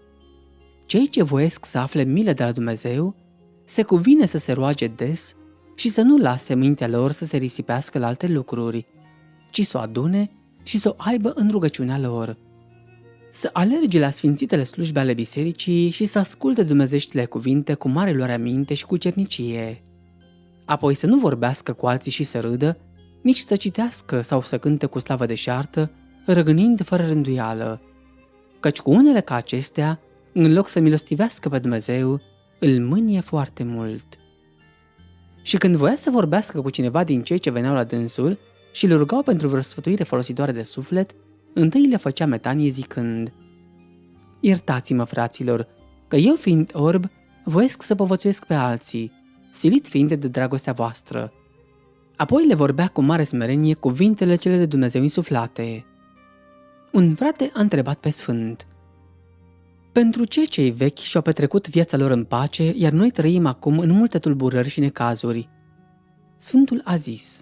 S1: „Cei ce voiesc să afle milă de la Dumnezeu, se cuvine să se roage des și să nu lase mintea lor să se risipească la alte lucruri, ci să o adune și să o aibă în rugăciunea lor. Să alerge la sfințitele slujbe ale bisericii și să asculte dumnezeștile cuvinte cu mare luare aminte și cu cernicie. Apoi să nu vorbească cu alții și să râdă, nici să citească sau să cânte cu slavă deșartă, răgânind fără rânduială, căci cu unele ca acestea, în loc să milostivească pe Dumnezeu, îl mânie foarte mult. Și când voia să vorbească cu cineva din cei ce veneau la dânsul și îl rugau pentru vreo sfătuire folositoare de suflet, întâi le făcea metanie zicând: Iertați-mă, fraților, că eu fiind orb, voiesc să povățuiesc pe alții, silit fiind de dragostea voastră. Apoi le vorbea cu mare smerenie cuvintele cele de Dumnezeu insuflate. Un frate a întrebat pe sfânt: pentru ce cei vechi și-au petrecut viața lor în pace, iar noi trăim acum în multe tulburări și necazuri? Sfântul a zis: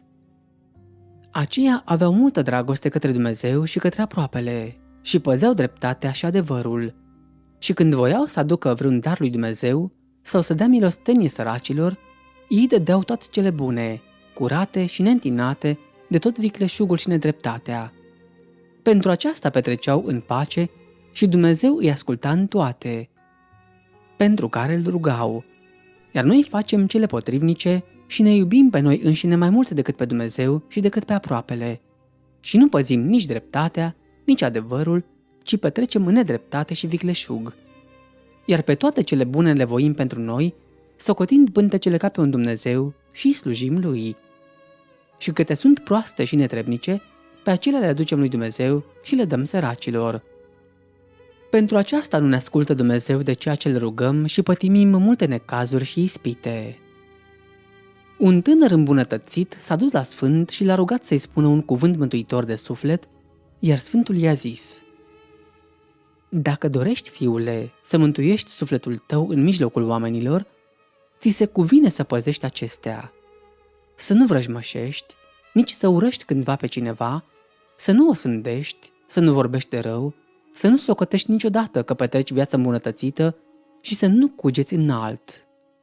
S1: aceia aveau multă dragoste către Dumnezeu și către aproapele și păzeau dreptatea și adevărul. Și când voiau să aducă vreun dar lui Dumnezeu sau să dea milostenie săracilor, ei dădeau toate cele bune, curate și neîntinate de tot vicleșugul și nedreptatea. Pentru aceasta petreceau în pace și Dumnezeu îi asculta în toate, pentru care îl rugau. Iar noi facem cele potrivnice și ne iubim pe noi înșine mai mult decât pe Dumnezeu și decât pe aproapele. Și nu păzim nici dreptatea, nici adevărul, ci petrecem în nedreptate și vicleșug. Iar pe toate cele bune le voim pentru noi, socotind pântecele ca pe un Dumnezeu și îi slujim Lui. Și câte sunt proaste și netrebnice, pe acelea le aducem lui Dumnezeu și le dăm săracilor. Pentru aceasta nu ne ascultă Dumnezeu de ceea ce îl rugăm și pătimim multe necazuri și ispite. Un tânăr îmbunătățit s-a dus la sfânt și l-a rugat să-i spună un cuvânt mântuitor de suflet, iar sfântul i-a zis: dacă dorești, fiule, să mântuiești sufletul tău în mijlocul oamenilor, ți se cuvine să păzești acestea: să nu vrăjmășești, nici să urăști cândva pe cineva, să nu o sândești, să nu vorbești de rău, să nu socotești niciodată că petreci viața îmbunătățită și să nu cugeți înalt.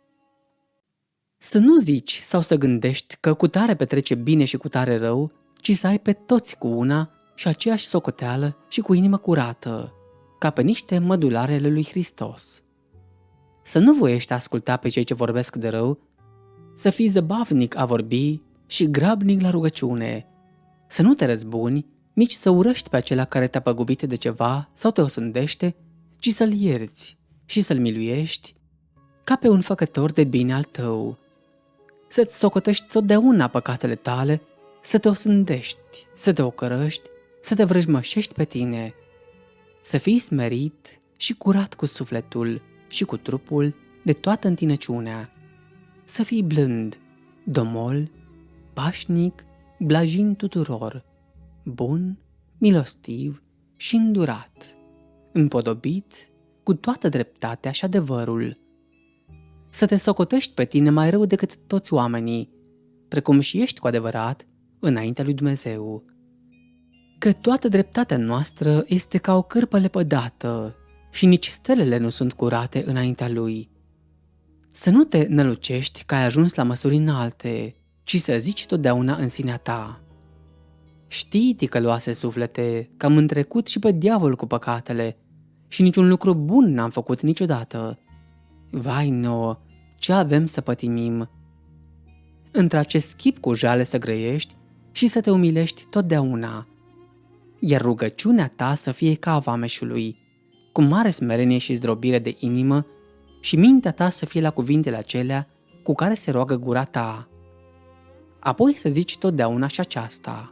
S1: Să nu zici sau să gândești că cu tare petrece bine și cu tare rău, ci să ai pe toți cu una și aceeași socoteală și cu inimă curată, ca pe niște mădulare ale lui Hristos. Să nu voiești a asculta pe cei ce vorbesc de rău, să fii zăbavnic a vorbi și grabnic la rugăciune, să nu te răzbuni, nici să urăști pe acela care te-a păgubit de ceva sau te osândește, ci să-l ierți și să-l miluiești ca pe un făcător de bine al tău. Să-ți socotești totdeauna păcatele tale, să te osândești, să te ocărăști, să te vrăjmășești pe tine, să fii smerit și curat cu sufletul și cu trupul de toată întinăciunea, să fii blând, domol, pașnic, blajin tuturor, bun, milostiv și îndurat, împodobit cu toată dreptatea și adevărul. Să te socotești pe tine mai rău decât toți oamenii, precum și ești cu adevărat înaintea lui Dumnezeu. Că toată dreptatea noastră este ca o cârpă lepădată și nici stelele nu sunt curate înaintea lui. Să nu te nălucești că ai ajuns la măsuri înalte, ci să zici totdeauna în sinea ta: știi, ticăloase suflete, că am întrecut și pe diavol cu păcatele și niciun lucru bun n-am făcut niciodată. Vai nouă, ce avem să pătimim! Într-acest chip cu jale să grăiești și să te umilești totdeauna, iar rugăciunea ta să fie ca a vameșului, cu mare smerenie și zdrobire de inimă, și mintea ta să fie la cuvintele acelea cu care se roagă gura ta. Apoi să zici totdeauna și aceasta: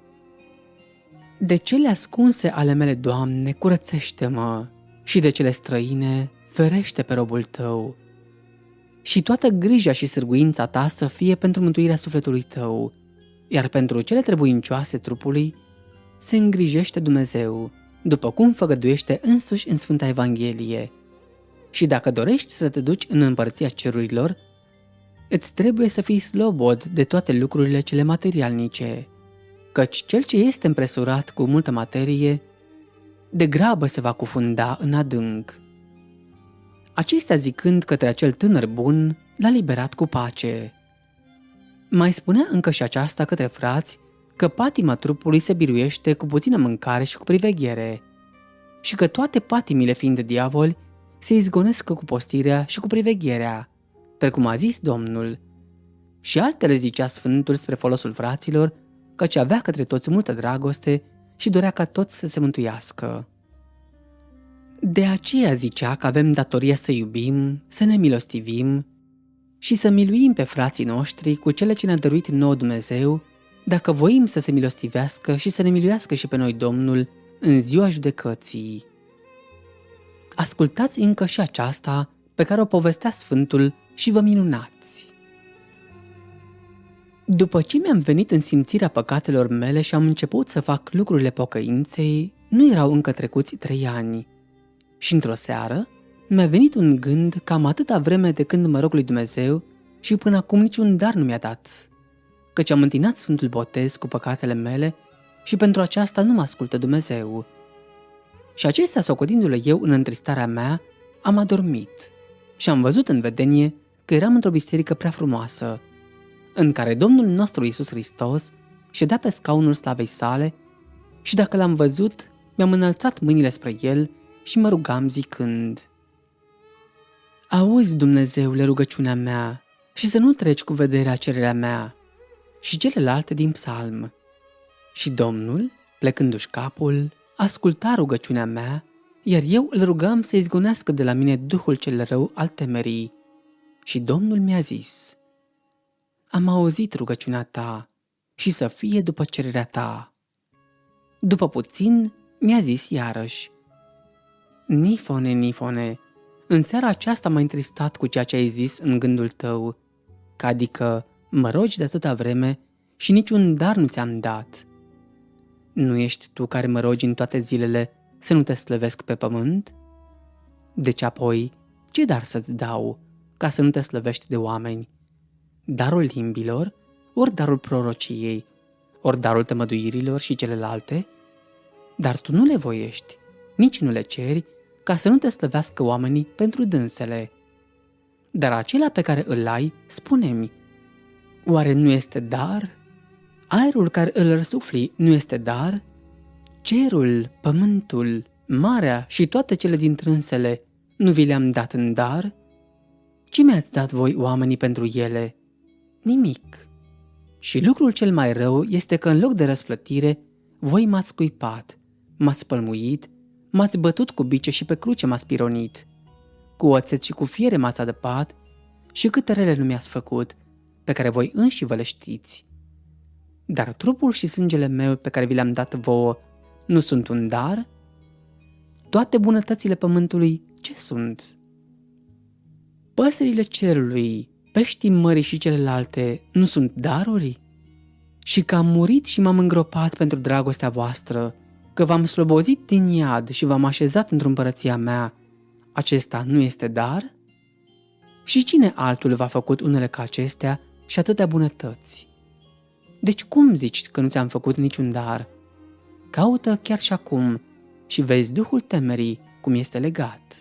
S1: de cele ascunse ale mele, Doamne, curățește-mă, și de cele străine ferește pe robul tău. Și toată grija și sârguința ta să fie pentru mântuirea sufletului tău, iar pentru cele trebuincioase trupului se îngrijește Dumnezeu, după cum făgăduiește însuși în Sfânta Evanghelie. Și dacă dorești să te duci în împărția cerurilor, îți trebuie să fii slobod de toate lucrurile cele materialnice, căci cel ce este împresurat cu multă materie, degrabă se va cufunda în adânc. Acestea zicând către acel tânăr bun, l-a liberat cu pace. Mai spunea încă și aceasta către frați că patima trupului se biruiește cu puțină mâncare și cu priveghere și că toate patimile fiind de diavoli se izgonesc cu postirea și cu privegherea, precum a zis Domnul. Și altele zicea Sfântul spre folosul fraților, căci avea către toți multă dragoste și dorea ca toți să se mântuiască. De aceea zicea că avem datoria să iubim, să ne milostivim și să miluim pe frații noștri cu cele ce ne-a dăruit nouă Dumnezeu, dacă voim să se milostivească și să ne miluiască și pe noi Domnul în ziua judecății. Ascultați încă și aceasta pe care o povestea Sfântul și vă minunați. După ce mi-am venit în simțirea păcatelor mele și am început să fac lucrurile pocăinței, nu erau încă trecuți 3 ani. Și într-o seară mi-a venit un gând că am atâta vreme de când mă rog lui Dumnezeu și până acum niciun dar nu mi-a dat, căci am întinat Sfântul Botez cu păcatele mele și pentru aceasta nu mă ascultă Dumnezeu. Și acestea, socotindu-le eu în întristarea mea, am adormit și am văzut în vedenie că eram într-o biserică prea frumoasă, în care Domnul nostru Iisus Hristos ședea pe scaunul slavei sale și dacă l-am văzut, mi-am înălțat mâinile spre el și mă rugam zicând: Auzi, Dumnezeule, rugăciunea mea și să nu treci cu vederea cererea mea, și celelalte din psalm. Și Domnul, plecându-și capul, asculta rugăciunea mea, iar eu îl rugam să izgonească de la mine duhul cel rău al temerii. Și Domnul mi-a zis: Am auzit rugăciunea ta și să fie după cererea ta. După puțin mi-a zis iarăși: Nifone, Nifone, în seara aceasta m-a întristat cu ceea ce ai zis în gândul tău, că adică mă rogi de atâta vreme și niciun dar nu ți-am dat. Nu ești tu care mă rogi în toate zilele să nu te slăvesc pe pământ? Deci apoi, ce dar să-ți dau ca să nu te slăvești de oameni? Darul limbilor, ori darul prorociei, ori darul tămăduirilor și celelalte? Dar tu nu le voiești, nici nu le ceri, ca să nu te slăvească oamenii pentru dânsele. Dar acela pe care îl ai, spune-mi, oare nu este dar? Aerul care îl răsufli nu este dar? Cerul, pământul, marea și toate cele din trânsele nu vi le-am dat în dar? Ce mi-ați dat voi oamenii pentru ele? Nimic. Și lucrul cel mai rău este că în loc de răsplătire, voi m-ați scuipat, m-ați pălmuit, m-ați bătut cu bice și pe cruce m-ați pironit. Cu oțet și cu fiere m-ați adăpat și câte rele nu mi-ați făcut, pe care voi înși vă le știți. Dar trupul și sângele meu pe care vi le-am dat vouă nu sunt un dar? Toate bunătățile pământului ce sunt? Păsările cerului, peștii mării și celelalte nu sunt daruri? Și că am murit și m-am îngropat pentru dragostea voastră, că v-am slobozit din iad și v-am așezat într-o împărăția mea, acesta nu este dar? Și cine altul v-a făcut unele ca acestea și atâtea bunătăți? Deci cum zici că nu ți-am făcut niciun dar? Caută chiar și acum și vezi duhul temerii cum este legat.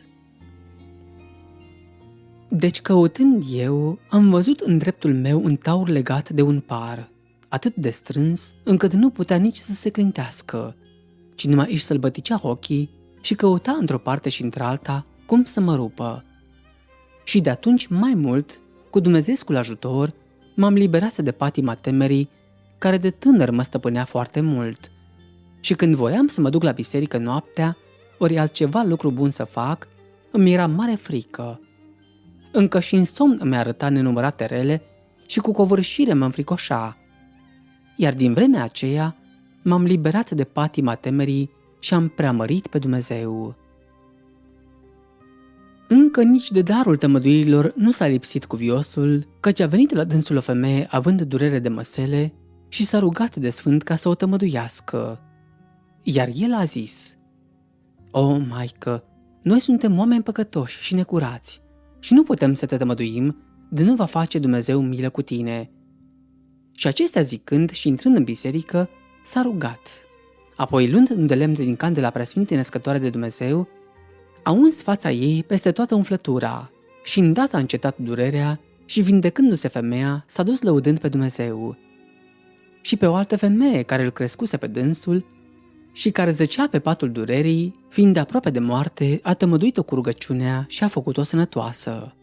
S1: Deci căutând eu, am văzut în dreptul meu un taur legat de un par, atât de strâns încât nu putea nici să se clintească, ci numai își sălbăticea ochii și căuta într-o parte și într-alta cum să mă rupă. Și de atunci mai mult, cu Dumnezeescul ajutor, m-am liberat de patima temerii, care de tânăr mă stăpânea foarte mult. Și când voiam să mă duc la biserică noaptea, ori altceva lucru bun să fac, îmi era mare frică. Încă și în somn îmi arăta nenumărate rele și cu covârșire mă înfricoșa. Iar din vremea aceea m-am liberat de patima temerii și am preamărit pe Dumnezeu. Încă nici de darul tămăduirilor nu s-a lipsit cuviosul, căci a venit la dânsul o femeie având durere de măsele și s-a rugat de sfânt ca să o tămăduiască. Iar el a zis: O, Maică, noi suntem oameni păcătoși și necurați și nu putem să te tămăduim de nu va face Dumnezeu milă cu tine. Și acestea zicând și intrând în biserică, s-a rugat. Apoi, luând un de lemn din candela preasfintei născătoare de Dumnezeu, a uns fața ei peste toată umflătura și îndată a încetat durerea și vindecându-se femeia, s-a dus lăudând pe Dumnezeu. Și pe o altă femeie care îl crescuse pe dânsul și care zăcea pe patul durerii, fiind aproape de moarte, a tămăduit-o cu rugăciunea și a făcut-o sănătoasă.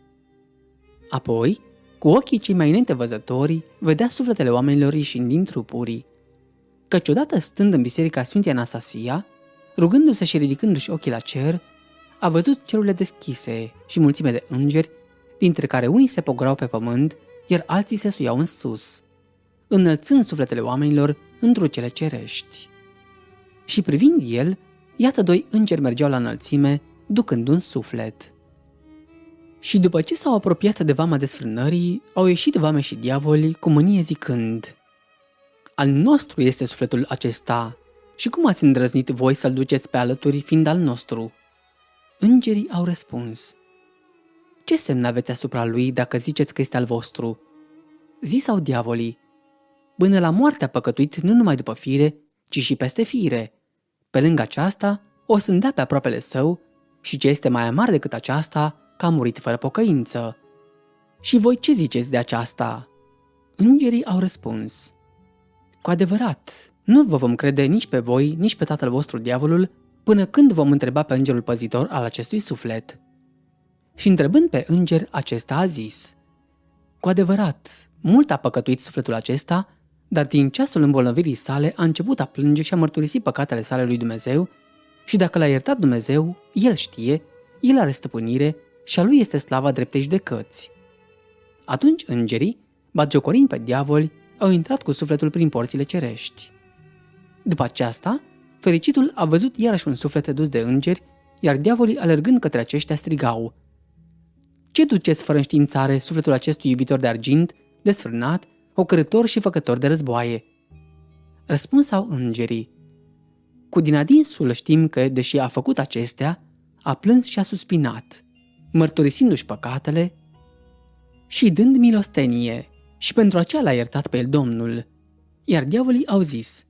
S1: Apoi, cu ochii cei mai înainte văzători, vedea sufletele oamenilor ieșind din trupuri. Căci odată stând în biserica Sfântii Anastasia, rugându-se și ridicându-și ochii la cer, a văzut cerurile deschise și mulțime de îngeri, dintre care unii se pograu pe pământ, iar alții se suiau în sus, înălțând sufletele oamenilor într-o cele cerești. Și privind el, iată doi îngeri mergeau la înălțime, ducând un suflet. Și după ce s-au apropiat de vama desfrânării, au ieșit vame și diavoli cu mânie zicând: Al nostru este sufletul acesta, și cum ați îndrăznit voi să-l duceți pe alături fiind al nostru? Îngerii au răspuns: Ce semn aveți asupra lui dacă ziceți că este al vostru? Zisau diavolii: Până la moarte a păcătuit nu numai după fire, ci și peste fire. Pe lângă aceasta, o sândea pe aproapele său și ce este mai amar decât aceasta, că a murit fără pocăință. Și voi ce ziceți de aceasta? Îngerii au răspuns: Cu adevărat, nu vă vom crede nici pe voi, nici pe tatăl vostru diavolul, până când vom întreba pe îngerul păzitor al acestui suflet. Și întrebând pe înger, acesta a zis: Cu adevărat, mult a păcătuit sufletul acesta, dar din ceasul îmbolnăvirii sale a început a plânge și a mărturisi păcatele sale lui Dumnezeu și dacă l-a iertat Dumnezeu, el știe, el are stăpânire și a lui este slava dreptei judecăți. Atunci îngerii, batjocorind pe diavoli, au intrat cu sufletul prin porțile cerești. După aceasta, fericitul a văzut iarăși un suflet dus de îngeri, iar diavolii, alergând către aceștia, strigau: Ce duceți fără înștiințare sufletul acestui iubitor de argint, desfrânat, ocărător și făcător de războaie? Răspunsau îngerii: Cu din adinsul știm că, deși a făcut acestea, a plâns și a suspinat, mărturisindu-și păcatele și dând milostenie, și pentru aceea l-a iertat pe el Domnul. Iar diavolii au zis: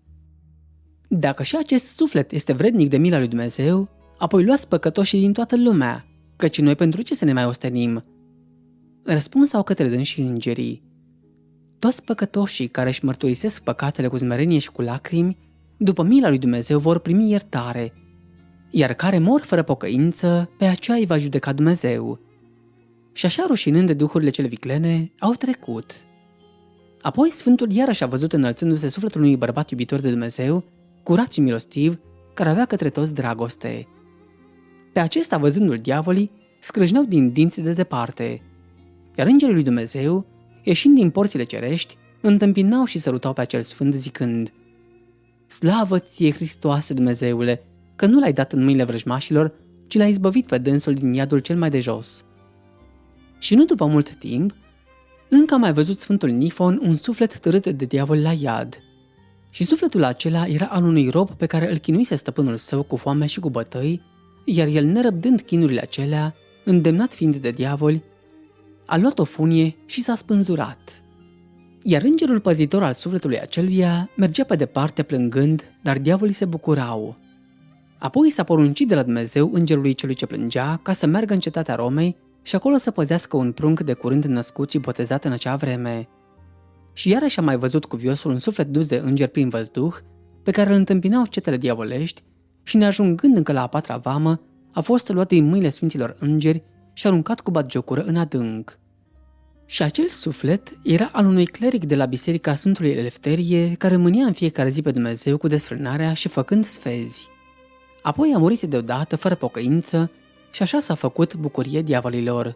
S1: Dacă și acest suflet este vrednic de mila lui Dumnezeu, apoi luați păcătoșii din toată lumea, căci noi pentru ce să ne mai ostenim? Răspunsau către dânsii îngerii: Toți păcătoșii care își mărturisesc păcatele cu smerenie și cu lacrimi, după mila lui Dumnezeu vor primi iertare, iar care mor fără pocăință, pe aceea îi va judeca Dumnezeu. Și așa, rușinând de duhurile cele viclene, au trecut. Apoi Sfântul iarăși a văzut înălțându-se sufletul unui bărbat iubitor de Dumnezeu, curat și milostiv, care avea către toți dragoste. Pe acesta, văzându-l diavolii, scrâșneau din dinți de departe, iar îngerii lui Dumnezeu, ieșind din porțile cerești, întâmpinau și sărutau pe acel sfânt zicând: Slavă ție, Hristoase Dumnezeule, că nu l-ai dat în mâinile vrăjmașilor, ci l-ai izbăvit pe dânsul din iadul cel mai de jos. Și nu după mult timp, încă a mai văzut Sfântul Nifon un suflet târât de diavol la iad. Și sufletul acela era al unui rob pe care îl chinuise stăpânul său cu foame și cu bătăi, iar el, nerăbdând chinurile acelea, îndemnat fiind de diavoli, a luat o funie și s-a spânzurat. Iar îngerul păzitor al sufletului aceluia mergea pe departe plângând, dar diavolii se bucurau. Apoi s-a poruncit de la Dumnezeu îngerului celui ce plângea ca să meargă în cetatea Romei și acolo să păzească un prunc de curând născut și botezat în acea vreme. Și iarăși a mai văzut cuviosul un suflet dus de îngeri prin văzduh, pe care îl întâmpinau cetele diavolești, și neajungând încă la a patra vamă, a fost luat din mâinile sfinților îngeri și aruncat cu batjocură în adânc. Și acel suflet era al unui cleric de la biserica Sfântului Elefterie, care mânia în fiecare zi pe Dumnezeu cu desfrânarea și făcând sfezi. Apoi a murit deodată, fără pocăință, și așa s-a făcut bucurie diavolilor.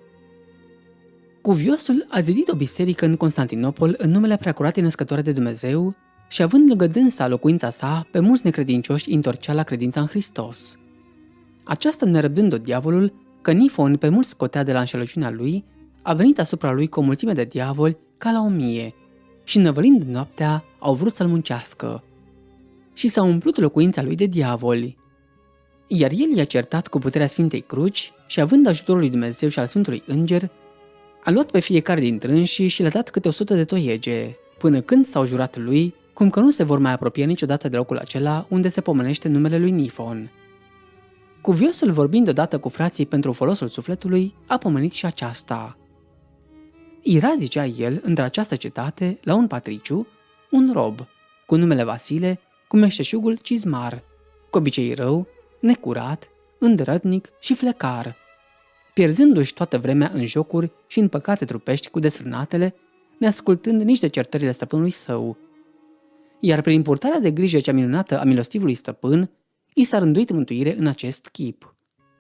S1: Cuviosul a zidit o biserică în Constantinopol în numele Preacuratei Născătoare de Dumnezeu și, având lângă dânsa locuința sa, pe mulți necredincioși întorcea la credința în Hristos. Aceasta, nerăbdând-o diavolul, că Nifon pe mulți scotea de la înșelăciunea lui, a venit asupra lui cu o mulțime de diavoli ca la 1000 și, năvălind noaptea, au vrut să-l muncească. Și s-a umplut locuința lui de diavoli. Iar el i-a certat cu puterea Sfintei Cruci și, având ajutorul lui Dumnezeu și al Sfântului Înger, a luat pe fiecare dintre înșii și le-a dat câte 100 de toiege, până când s-au jurat lui, cum că nu se vor mai apropia niciodată de locul acela unde se pomenește numele lui Nifon. Cuviosul, vorbind odată cu frații pentru folosul sufletului, a pomenit și aceasta. Era, zicea el, între această cetate, la un patriciu, un rob, cu numele Vasile, cu meșteșugul Cizmar, cu obicei rău, necurat, îndrătnic și flecar. Pierzându-și toată vremea în jocuri și în păcate trupești cu desfrânatele, neascultând nici de certările stăpânului său. Iar prin purtarea de grijă cea minunată a milostivului stăpân, i s-a rânduit mântuire în acest chip.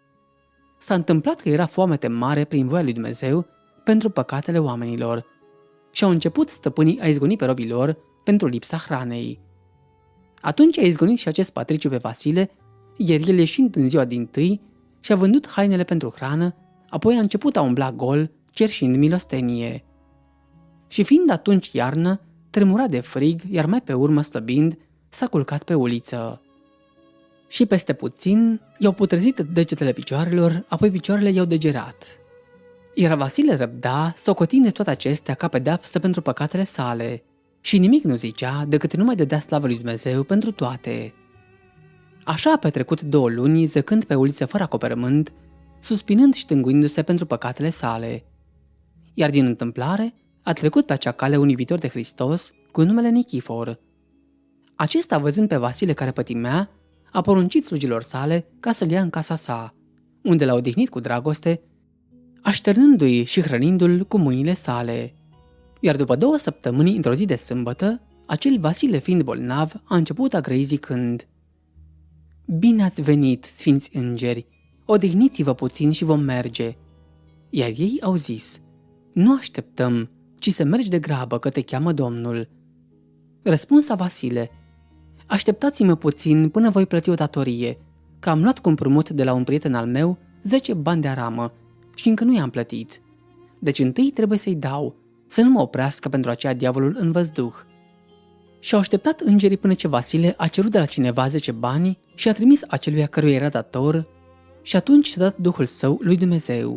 S1: S-a întâmplat că era foamete mare prin voia lui Dumnezeu pentru păcatele oamenilor și au început stăpânii a izgoni pe robii lor pentru lipsa hranei. Atunci a izgonit și acest patriciu pe Vasile, iar el ieșind în ziua dintâi și-a vândut hainele pentru hrană, apoi a început a umbla gol, cerșind milostenie. Și fiind atunci iarnă, tremura de frig, iar mai pe urmă slăbind, s-a culcat pe uliță. Și peste puțin i-au putrezit degetele picioarelor, apoi picioarele i-au degerat. Iar Vasile răbda, socotind toate acestea ca pedeapsă pentru păcatele sale, și nimic nu zicea decât numai dădea slavă lui Dumnezeu pentru toate. Așa a petrecut 2 luni, zăcând pe uliță fără acoperământ, suspinând și tânguindu-se pentru păcatele sale. Iar din întâmplare a trecut pe acea cale un iubitor de Hristos cu numele Nichifor. Acesta, văzând pe Vasile care pătimea, a poruncit slugilor sale ca să-l ia în casa sa, unde l-a odihnit cu dragoste, așternându-i și hrănindu-l cu mâinile sale. Iar după 2 săptămâni, într-o zi de sâmbătă, acel Vasile, fiind bolnav, a început a grăi zicând: „Bine ați venit, sfinți îngeri, odihniți-vă puțin și vom merge." Iar ei au zis: „Nu așteptăm, ci să mergi de grabă, că te cheamă Domnul." Răspunsa Vasile: „Așteptați-mă puțin până voi plăti o datorie, că am luat cu împrumut de la un prieten al meu 10 bani de aramă și încă nu i-am plătit. Deci întâi trebuie să-i dau, să nu mă oprească pentru aceea diavolul în văzduh." Și-au așteptat îngerii până ce Vasile a cerut de la cineva 10 bani și a trimis aceluia căruia era dator, și atunci și-a dat Duhul Său lui Dumnezeu.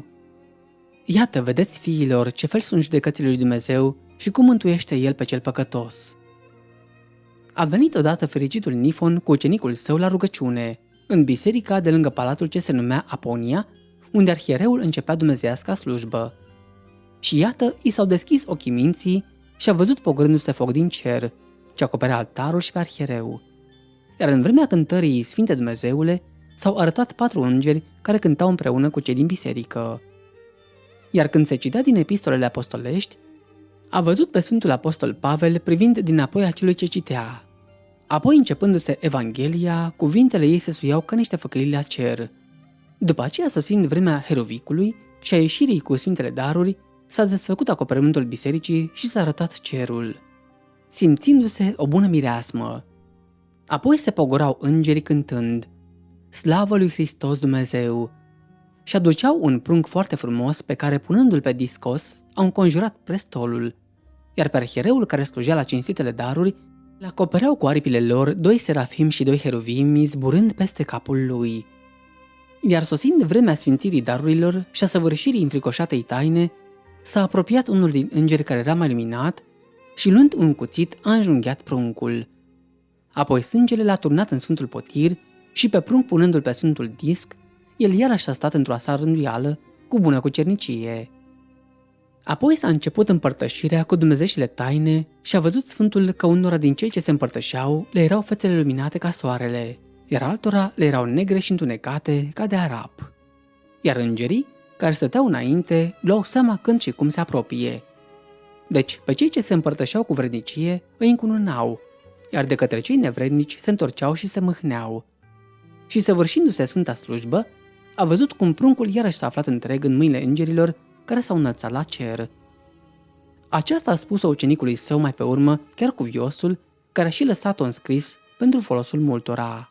S1: Iată, vedeți, fiilor, ce fel sunt judecățile lui Dumnezeu și cum mântuiește El pe cel păcătos. A venit odată fericitul Nifon cu ucenicul său la rugăciune, în biserica de lângă palatul ce se numea Aponia, unde arhiereul începea dumnezeiasca slujbă. Și iată, i s-au deschis ochii minții și a văzut pogorându-se foc din cer, ce acoperea altarul și pe arhiereu. Iar în vremea cântării Sfinte Dumnezeule s-au arătat 4 îngeri care cântau împreună cu cei din biserică. Iar când se citea din epistolele apostolești, a văzut pe Sfântul Apostol Pavel privind dinapoi acelui ce citea. Apoi, începându-se Evanghelia, cuvintele ei se suiau ca niște făcălii la cer. După aceea, sosind vremea Herovicului și a ieșirii cu Sfintele Daruri, s-a desfăcut acoperământul bisericii și s-a arătat cerul, simțindu-se o bună mireasmă. Apoi se pogorau îngerii cântând: „Slavă lui Hristos Dumnezeu!" și aduceau un prunc foarte frumos pe care, punându-l pe discos, au înconjurat prestolul, iar pe arhiereul care slujea la cinstitele daruri le acopereau cu aripile lor 2 serafimi și 2 heruvimi zburând peste capul lui. Iar sosind vremea sfințirii darurilor și a săvârșirii înfricoșatei taine, s-a apropiat unul din îngeri care era mai luminat și, luând un cuțit, a înjunghiat pruncul. Apoi sângele l-a turnat în sfântul potir și, pe prunc punându-l pe sfântul disc, el iarăși a stat într-o asa rânduială, cu bună cucernicie. Apoi s-a început împărtășirea cu dumnezeștile taine și a văzut sfântul că unora din cei ce se împărtășeau le erau fețele luminate ca soarele, iar altora le erau negre și întunecate ca de arap. Iar îngerii, care stăteau înainte, luau seama când și cum se apropie. Deci, pe cei ce se împărtășeau cu vrednicie îi încununau, iar de către cei nevrednici se întorceau și se mâhneau. Și săvârșindu-se sfânta slujbă, a văzut cum pruncul iarăși s-a aflat întreg în mâinile îngerilor care s-au înălțat la cer. Aceasta a spus-o ucenicului său mai pe urmă, chiar cuviosul, care a și lăsat-o înscris pentru folosul multora.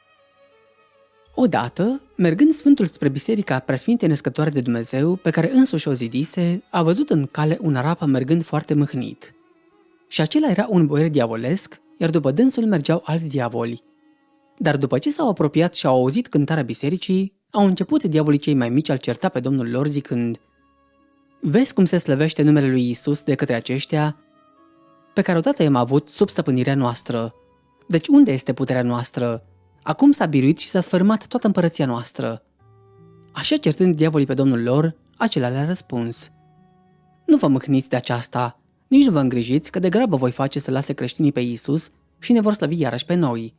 S1: Odată, mergând sfântul spre biserica Preasfintei Născătoare de Dumnezeu, pe care însuși o zidise, a văzut în cale un arap mergând foarte mâhnit. Și acela era un boier diavolesc, iar după dânsul mergeau alți diavoli. Dar după ce s-au apropiat și au auzit cântarea bisericii, au început diavolii cei mai mici a-l certa pe Domnul lor zicând: „Vezi cum se slăvește numele lui Iisus de către aceștia, pe care odată i-am avut sub stăpânirea noastră. Deci unde este puterea noastră? Acum s-a biruit și s-a sfărâmat toată împărăția noastră." Așa certând diavolii pe Domnul lor, acela le-a răspuns: Nu vă mâhniți de aceasta, nici nu vă îngrijiți că degrabă voi face să lase creștinii pe Iisus și ne vor slăvi iarăși pe noi.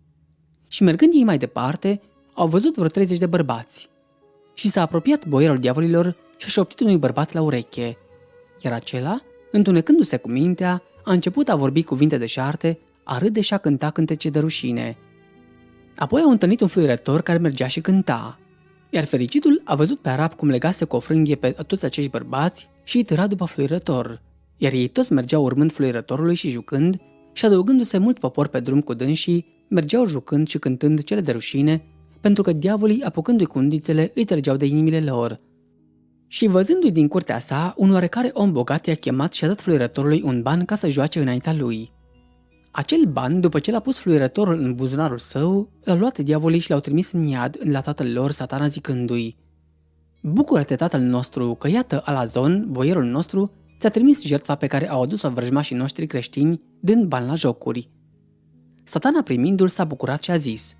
S1: Și mergând ei mai departe, au văzut vreo 30 de bărbați. Și s-a apropiat boierul diavolilor și a șoptit unui bărbat la ureche. Iar acela, întunecându-se cu mintea, a început a vorbi cuvinte deșarte, a râde și a cânta cântece de rușine. Apoi au întâlnit un fluierător care mergea și cânta. Iar fericitul a văzut pe arab cum legase cu o frânghie pe toți acești bărbați și îi târa după fluierător. Iar ei toți mergeau urmând fluierătorului și jucând, și adăugându-se mult popor pe drum cu dânsii, mergeau jucând și cântând cele de rușine, pentru că diavolii, apucându-i cu undițele, îi trăgeau de inimile lor. Și văzându-i din curtea sa, un oarecare om bogat i-a chemat și a dat fluierătorului un ban ca să joace înaintea lui. Acel ban, după ce l-a pus fluierătorul în buzunarul său, l-au luat diavolii și l-au trimis în iad la tatăl lor, Satana, zicându-i: Bucură-te, tatăl nostru, că iată Alazon, boierul nostru, ți-a trimis jertfa pe care au adus-o vrăjmașii noștri creștini, dând bani la jocuri. Satana, primindu-l, s-a bucurat și a zis: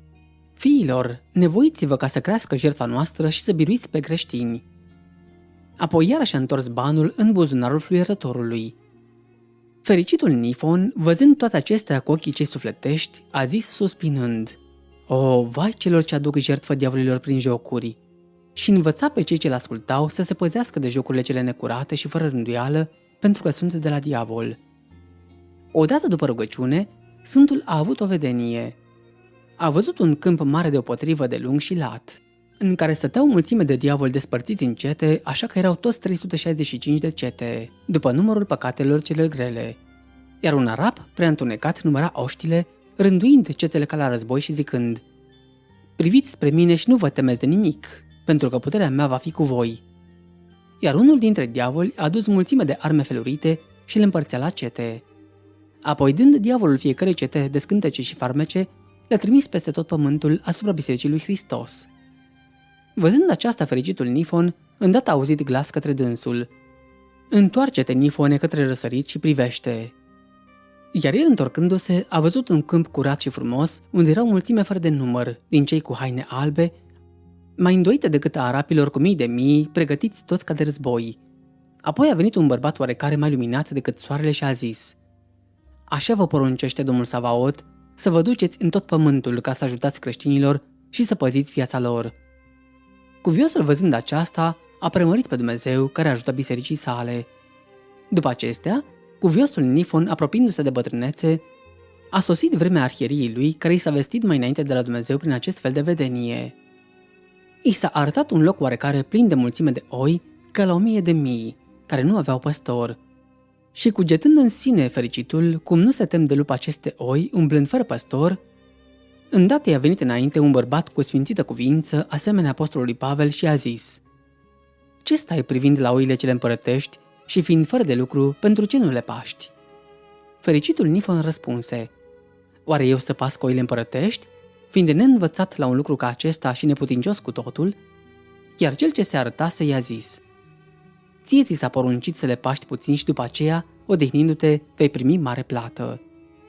S1: Fiilor, nevoiți-vă ca să crească jertfa noastră și să biruiți pe creștini. Apoi iarăși a întors banul în buzunarul fluierătorului. Fericitul Nifon, văzând toate acestea cu ochii cei sufletești, a zis suspinând: O, vai celor ce aduc jertfă diavolilor prin jocuri! Și învăța pe cei ce l-ascultau să se păzească de jocurile cele necurate și fără rânduială, pentru că sunt de la diavol. Odată după rugăciune, Sfântul a avut o vedenie. A văzut un câmp mare deopotrivă de lung și lat, în care stăteau o mulțime de diavoli despărțiți în cete, așa că erau toți 365 de cete, după numărul păcatelor cele grele. Iar un arab prea întunecat număra oștile, rânduind cetele ca la război și zicând: Priviți spre mine și nu vă temeți de nimic, pentru că puterea mea va fi cu voi. Iar unul dintre diavoli a adus mulțime de arme felurite și le împărțea la cete. Apoi, dând diavolul fiecare cete de scântece și farmece, le-a trimis peste tot pământul asupra Bisericii lui Hristos. Văzând aceasta, fericitul Nifon, îndată a auzit glas către dânsul: Întoarce-te, Nifone, către răsărit și privește. Iar el, întorcându-se, a văzut un câmp curat și frumos, unde erau mulțime fără de număr, din cei cu haine albe, mai îndoite decât a arapilor cu mii de mii, pregătiți toți ca de război. Apoi a venit un bărbat oarecare mai luminat decât soarele și a zis: Așa vă poruncește Domnul Savaot, să vă duceți în tot pământul ca să ajutați creștinilor și să păziți viața lor. Cuviosul, văzând aceasta, a premărit pe Dumnezeu care ajută bisericii sale. După acestea, cuviosul Nifon, apropiindu-se de bătrânețe, a sosit vremea arhieriei lui, care i s-a vestit mai înainte de la Dumnezeu prin acest fel de vedenie. I s-a arătat un loc oarecare plin de mulțime de oi, ca la 1.000 de mii, care nu aveau păstor. Și cugetând în sine fericitul, cum nu se tem de lup aceste oi, umblând fără păstor, îndată i-a venit înainte un bărbat cu sfințită cuvință, asemenea apostolului Pavel, și a zis: Ce stai privind la oile cele împărătești și fiind fără de lucru, pentru ce nu le paști? Fericitul Nifon răspunse: Oare eu să pasc oile împărătești, fiind neînvățat la un lucru ca acesta și neputincios cu totul? Iar cel ce se arătase i-a zis: Ție ți s-a poruncit să le paști puțin și după aceea, odihnindu-te, vei primi mare plată.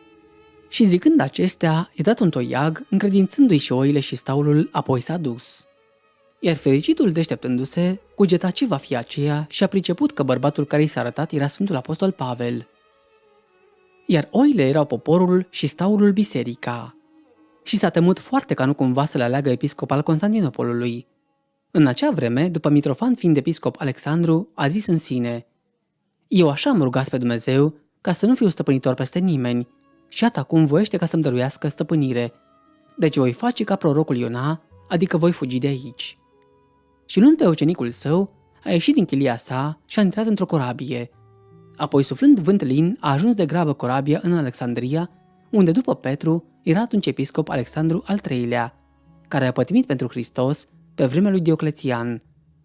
S1: Și zicând acestea, i-a dat un toiag, încredințându-i și oile și staulul, apoi s-a dus. Iar fericitul, deșteptându-se, cugeta ce va fi aceea și a priceput că bărbatul care i s-a arătat era Sfântul Apostol Pavel. Iar oile erau poporul și staulul biserica. Și s-a temut foarte ca nu cumva să le aleagă episcop al Constantinopolului. În acea vreme, după Mitrofan fiind episcop Alexandru, a zis în sine: Eu așa am rugat pe Dumnezeu ca să nu fiu stăpânitor peste nimeni, și iată acum voiește ca să-mi dăruiască stăpânire. Deci voi face ca prorocul Iona, adică voi fugi de aici. Și luând pe ucenicul său, a ieșit din chilia sa și a intrat într-o corabie. Apoi, suflând vânt lin, a ajuns de grabă corabia în Alexandria, unde după Petru era atunci episcop Alexandru al III-lea, care a pătimit pentru Hristos pe vremea lui Dioclețian.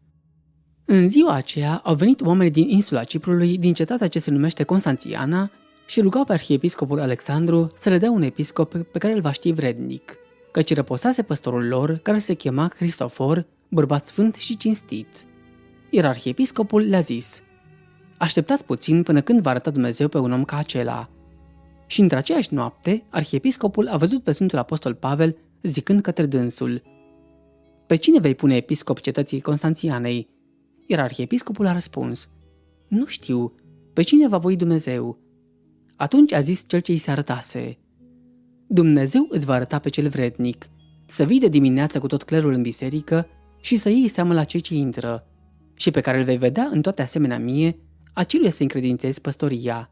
S1: În ziua aceea au venit oameni din insula Ciprului, din cetatea ce se numește Constanțiana, și rugau pe arhiepiscopul Alexandru să le dea un episcop pe care îl va ști vrednic, căci răposase păstorul lor, care se chema Cristofor, bărbat sfânt și cinstit. Iar arhiepiscopul le-a zis: Așteptați puțin până când va arăta Dumnezeu pe un om ca acela. Și într aceeași noapte, arhiepiscopul a văzut pe Sfântul Apostol Pavel zicând către dânsul: Pe cine vei pune episcop cetății Constanțianei? Iar arhiepiscopul a răspuns: Nu știu, pe cine va voi Dumnezeu? Atunci a zis cel ce îi se arătase: Dumnezeu îți va arăta pe cel vrednic, să vii de dimineață cu tot clerul în biserică și să iei seamă la cei ce intră, și pe care îl vei vedea în toate asemenea mie, aceluia să încredințezi păstoria.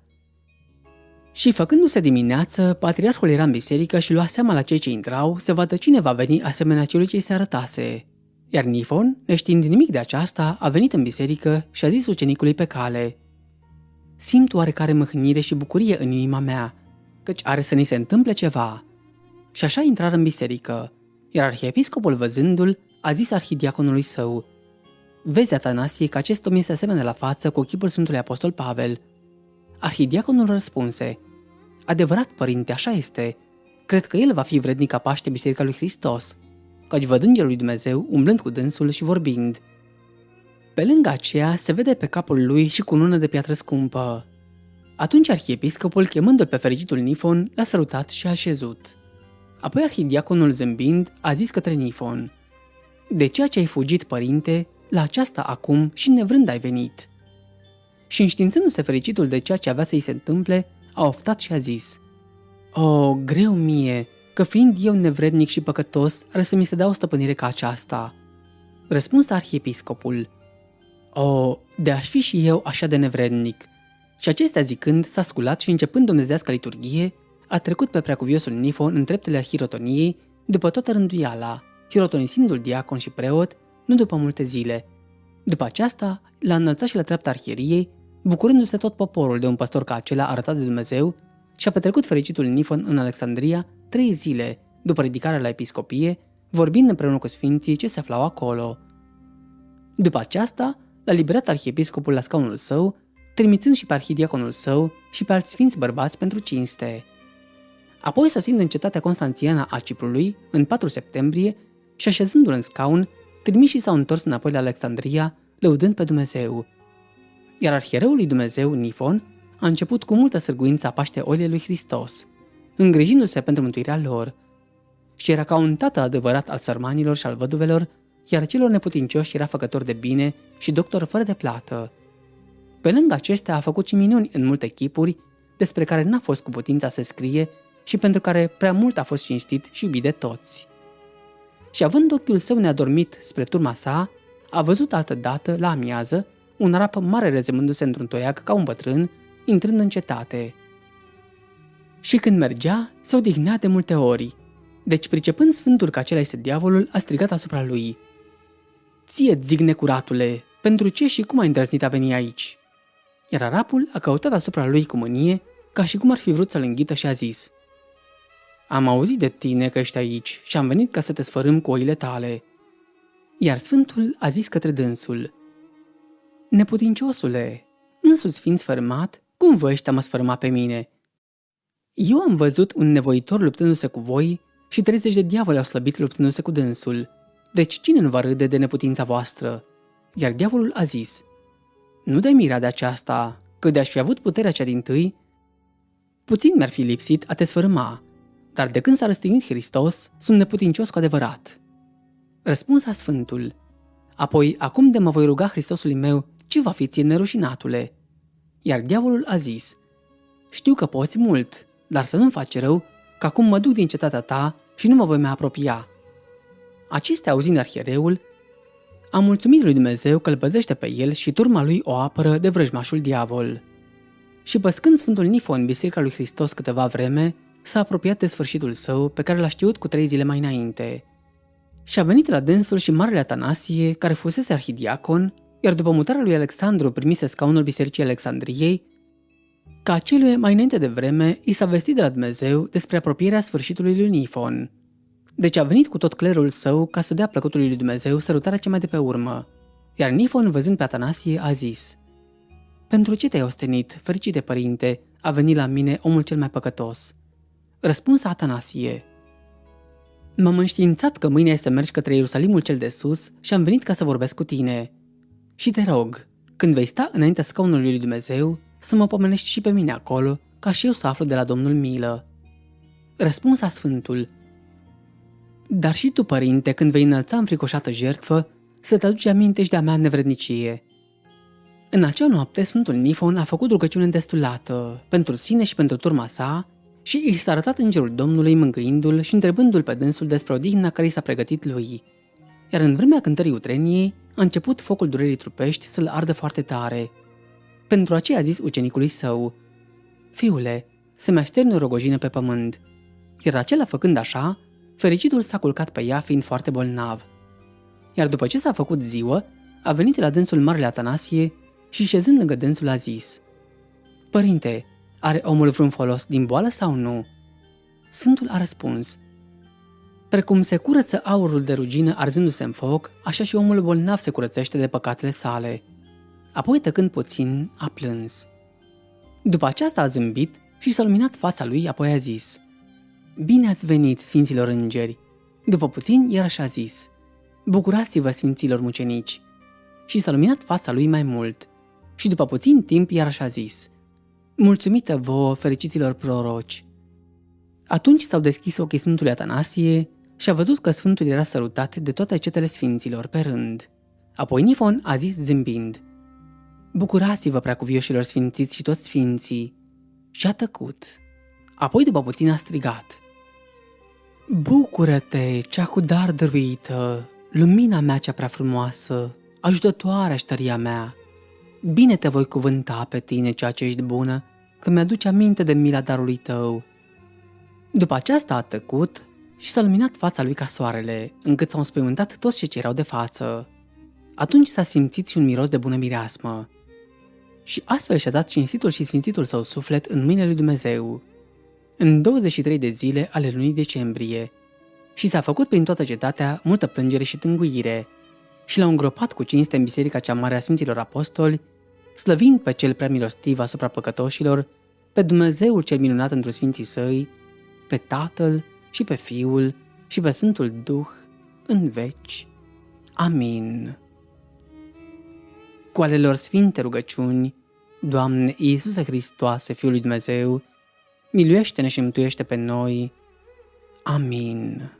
S1: Și făcându-se dimineață, patriarhul era în biserică și lua seama la cei ce intrau să vadă cine va veni asemenea celui ce îi se arătase. Iar Nifon, neștiind nimic de aceasta, a venit în biserică și a zis ucenicului pe cale: Simt oarecare mâhnire și bucurie în inima mea, căci are să ni se întâmple ceva. Și așa intrară în biserică, iar arhiepiscopul, văzându-l, a zis arhidiaconului său: Vezi, Atanasie, că acest om este asemenea la față cu chipul Sfântului Apostol Pavel. Arhidiaconul răspunse: Adevărat, părinte, așa este. Cred că el va fi vrednic ca paște Biserica lui Hristos, căci văd îngerul lui Dumnezeu umblând cu dânsul și vorbind. Pe lângă aceea se vede pe capul lui și cunună de piatră scumpă. Atunci arhiepiscopul, chemându-l pe fericitul Nifon, l-a sărutat și a așezut. Apoi arhidiaconul, zâmbind, a zis către Nifon: De ceea ce ai fugit, părinte, la aceasta acum și nevrând ai venit. Și înștiințându-se fericitul de ceea ce avea să-i se întâmple, a oftat și a zis: O, greu mie, că fiind eu nevrednic și păcătos, are să mi se dea o stăpânire ca aceasta. Răspuns arhiepiscopul: O, de aș fi și eu așa de nevrednic. Și acestea zicând, s-a sculat și începând dumnezească liturghie, a trecut pe preacuviosul Nifon în treptele hirotoniei, după toată rânduiala, hirotonisindu-l diacon și preot, nu după multe zile. După aceasta, l-a înălțat și la treapta arhieriei, bucurându-se tot poporul de un păstor ca acela arătat de Dumnezeu, și a petrecut fericitul Nifon în Alexandria 3 zile după ridicarea la episcopie, vorbind împreună cu sfinții ce se aflau acolo. După aceasta, l-a liberat arhiepiscopul la scaunul său, trimițând și pe arhidiaconul său și pe alți sfinți bărbați pentru cinste. Apoi, sosind în cetatea Constanțiana a Ciprului, în 4 septembrie, și așezându-l în scaun, trimișii s-au întors înapoi la Alexandria, lăudând pe Dumnezeu. Iar arhiereul lui Dumnezeu, Nifon, a început cu multă sârguință a paște oile lui Hristos, îngrijindu-se pentru mântuirea lor. Și era ca un tată adevărat al sărmanilor și al văduvelor, iar celor neputincioși era făcător de bine și doctor fără de plată. Pe lângă acestea a făcut și minuni în multe chipuri, despre care n-a fost cu putința să scrie și pentru care prea mult a fost cinstit și iubit de toți. Și având ochiul său neadormit spre turma sa, a văzut altădată, la amiază, un arap mare rezemându-se într-un toiag ca un bătrân, intrând în cetate. Și când mergea, se odihnea de multe ori. Deci, pricepând sfântul că acela este diavolul, a strigat asupra lui: Ție, zig necuratule, pentru ce și cum ai îndrăznit a veni aici? Iar arapul a căutat asupra lui cu mânie, ca și cum ar fi vrut să-l înghită, și a zis: Am auzit de tine că ești aici și am venit ca să te sfărâm cu oile tale. Iar sfântul a zis către dânsul: Neputinciosule, însuți fiind sfărâmat, cum vă ăștia mă sfărâma pe mine? Eu am văzut un nevoitor luptându-se cu voi și 30 de diavoli au slăbit luptându-se cu dânsul. Deci cine nu va râde de neputința voastră? Iar diavolul a zis: Nu de mira de aceasta, că de-aș fi avut puterea cea dintâi, puțin mi-ar fi lipsit a te sfărâma, dar de când s-a răstignit Hristos, sunt neputincios cu adevărat. Răspunsa sfântul: Apoi, acum de mă voi ruga Hristosului meu, ce va fi ție, nerușinatule? Iar diavolul a zis: Știu că poți mult, dar să nu-mi faci rău, că acum mă duc din cetatea ta și nu mă voi mai apropia. Acestea, auzind arhiereul, a mulțumit lui Dumnezeu că îl păzește pe el și turma lui o apără de vrăjmașul diavol. Și păscând Sfântul Nifon în Biserica lui Hristos câteva vreme, s-a apropiat de sfârșitul său, pe care l-a știut cu 3 zile mai înainte. Și a venit la dânsul și marele Atanasie, care fusese arhidiacon, iar după mutarea lui Alexandru primise scaunul Bisericii Alexandriei, ca acelui mai înainte de vreme i s-a vestit de la Dumnezeu despre apropierea sfârșitului lui Nifon. Deci a venit cu tot clerul său ca să dea plăcutului lui Dumnezeu sărutarea cea mai de pe urmă. Iar Nifon, văzând pe Atanasie, a zis: Pentru ce te-ai ostenit, fericite părinte, a venit la mine omul cel mai păcătos? Răspunsa Atanasie: M-am înștiințat că mâine ai să mergi către Ierusalimul cel de sus și am venit ca să vorbesc cu tine. Și te rog, când vei sta înaintea scaunului lui Dumnezeu, să mă pomenești și pe mine acolo, ca și eu să aflu de la Domnul milă. Răspunsa sfântul: Dar și tu, părinte, când vei înălța înfricoșată jertfă, să te aduci aminte și de-a mea nevrednicie. În acea noapte, Sfântul Nifon a făcut rugăciune îndestulată pentru sine și pentru turma sa și i s-a arătat îngerul Domnului mângâindu-l și întrebându-l pe dânsul despre odihna care i s-a pregătit lui. Iar în vremea cântării utreniei a început focul durerii trupești să-l ardă foarte tare. Pentru aceea a zis ucenicului său: Fiule, se mi așterne o rogojină pe pământ. Iar acela făcând așa, fericitul s-a culcat pe ea fiind foarte bolnav. Iar după ce s-a făcut ziua, a venit la dânsul Marele Atanasie și șezând lângă dânsul a zis: Părinte, are omul vreun folos din boală sau nu? Sfântul a răspuns: Precum se curăță aurul de rugină arzându-se în foc, așa și omul bolnav se curățește de păcatele sale. Apoi, tăcând puțin, a plâns. După aceasta a zâmbit și s-a luminat fața lui, apoi a zis: Bine ați venit, sfinților îngeri! După puțin, iarăși a zis: Bucurați-vă, sfinților mucenici! Și s-a luminat fața lui mai mult. Și după puțin timp, iarăși a zis: Mulțumită vouă, fericiților proroci! Atunci s-au deschis ochii Sfântului Atanasie și a văzut că Sfântul era sărutat de toate cetele sfinților pe rând. Apoi Nifon a zis zâmbind: Bucurați-vă, preacuvioșilor sfințiți și toți sfinții! Și a tăcut. Apoi după puțin a strigat: Bucură-te, cea cu dar dăruită, lumina mea cea prea frumoasă, ajutătoarea și tăria mea! Bine te voi cuvânta pe tine, ceea ce ești bună, că mi-aduce aminte de mila darului tău. După aceasta a tăcut și s-a luminat fața lui ca soarele, încât s-au înspăimântat toți cei ce erau de față. Atunci s-a simțit și un miros de bună mireasmă. Și astfel și-a dat cinstitul și sfințitul său suflet în mâinile lui Dumnezeu, în 23 de zile ale lunii decembrie, și s-a făcut prin toată cetatea multă plângere și tânguire, și l-au îngropat cu cinste în biserica cea mare a Sfinților Apostoli, slăvind pe cel prea milostiv asupra păcătoșilor, pe Dumnezeul cel minunat întru sfinții săi, pe Tatăl și pe Fiul și pe Sfântul Duh, în veci. Amin. Cu ale lor sfinte rugăciuni, Doamne Iisuse Hristoase, Fiul lui Dumnezeu, miluiește-ne și mântuiește pe noi. Amin.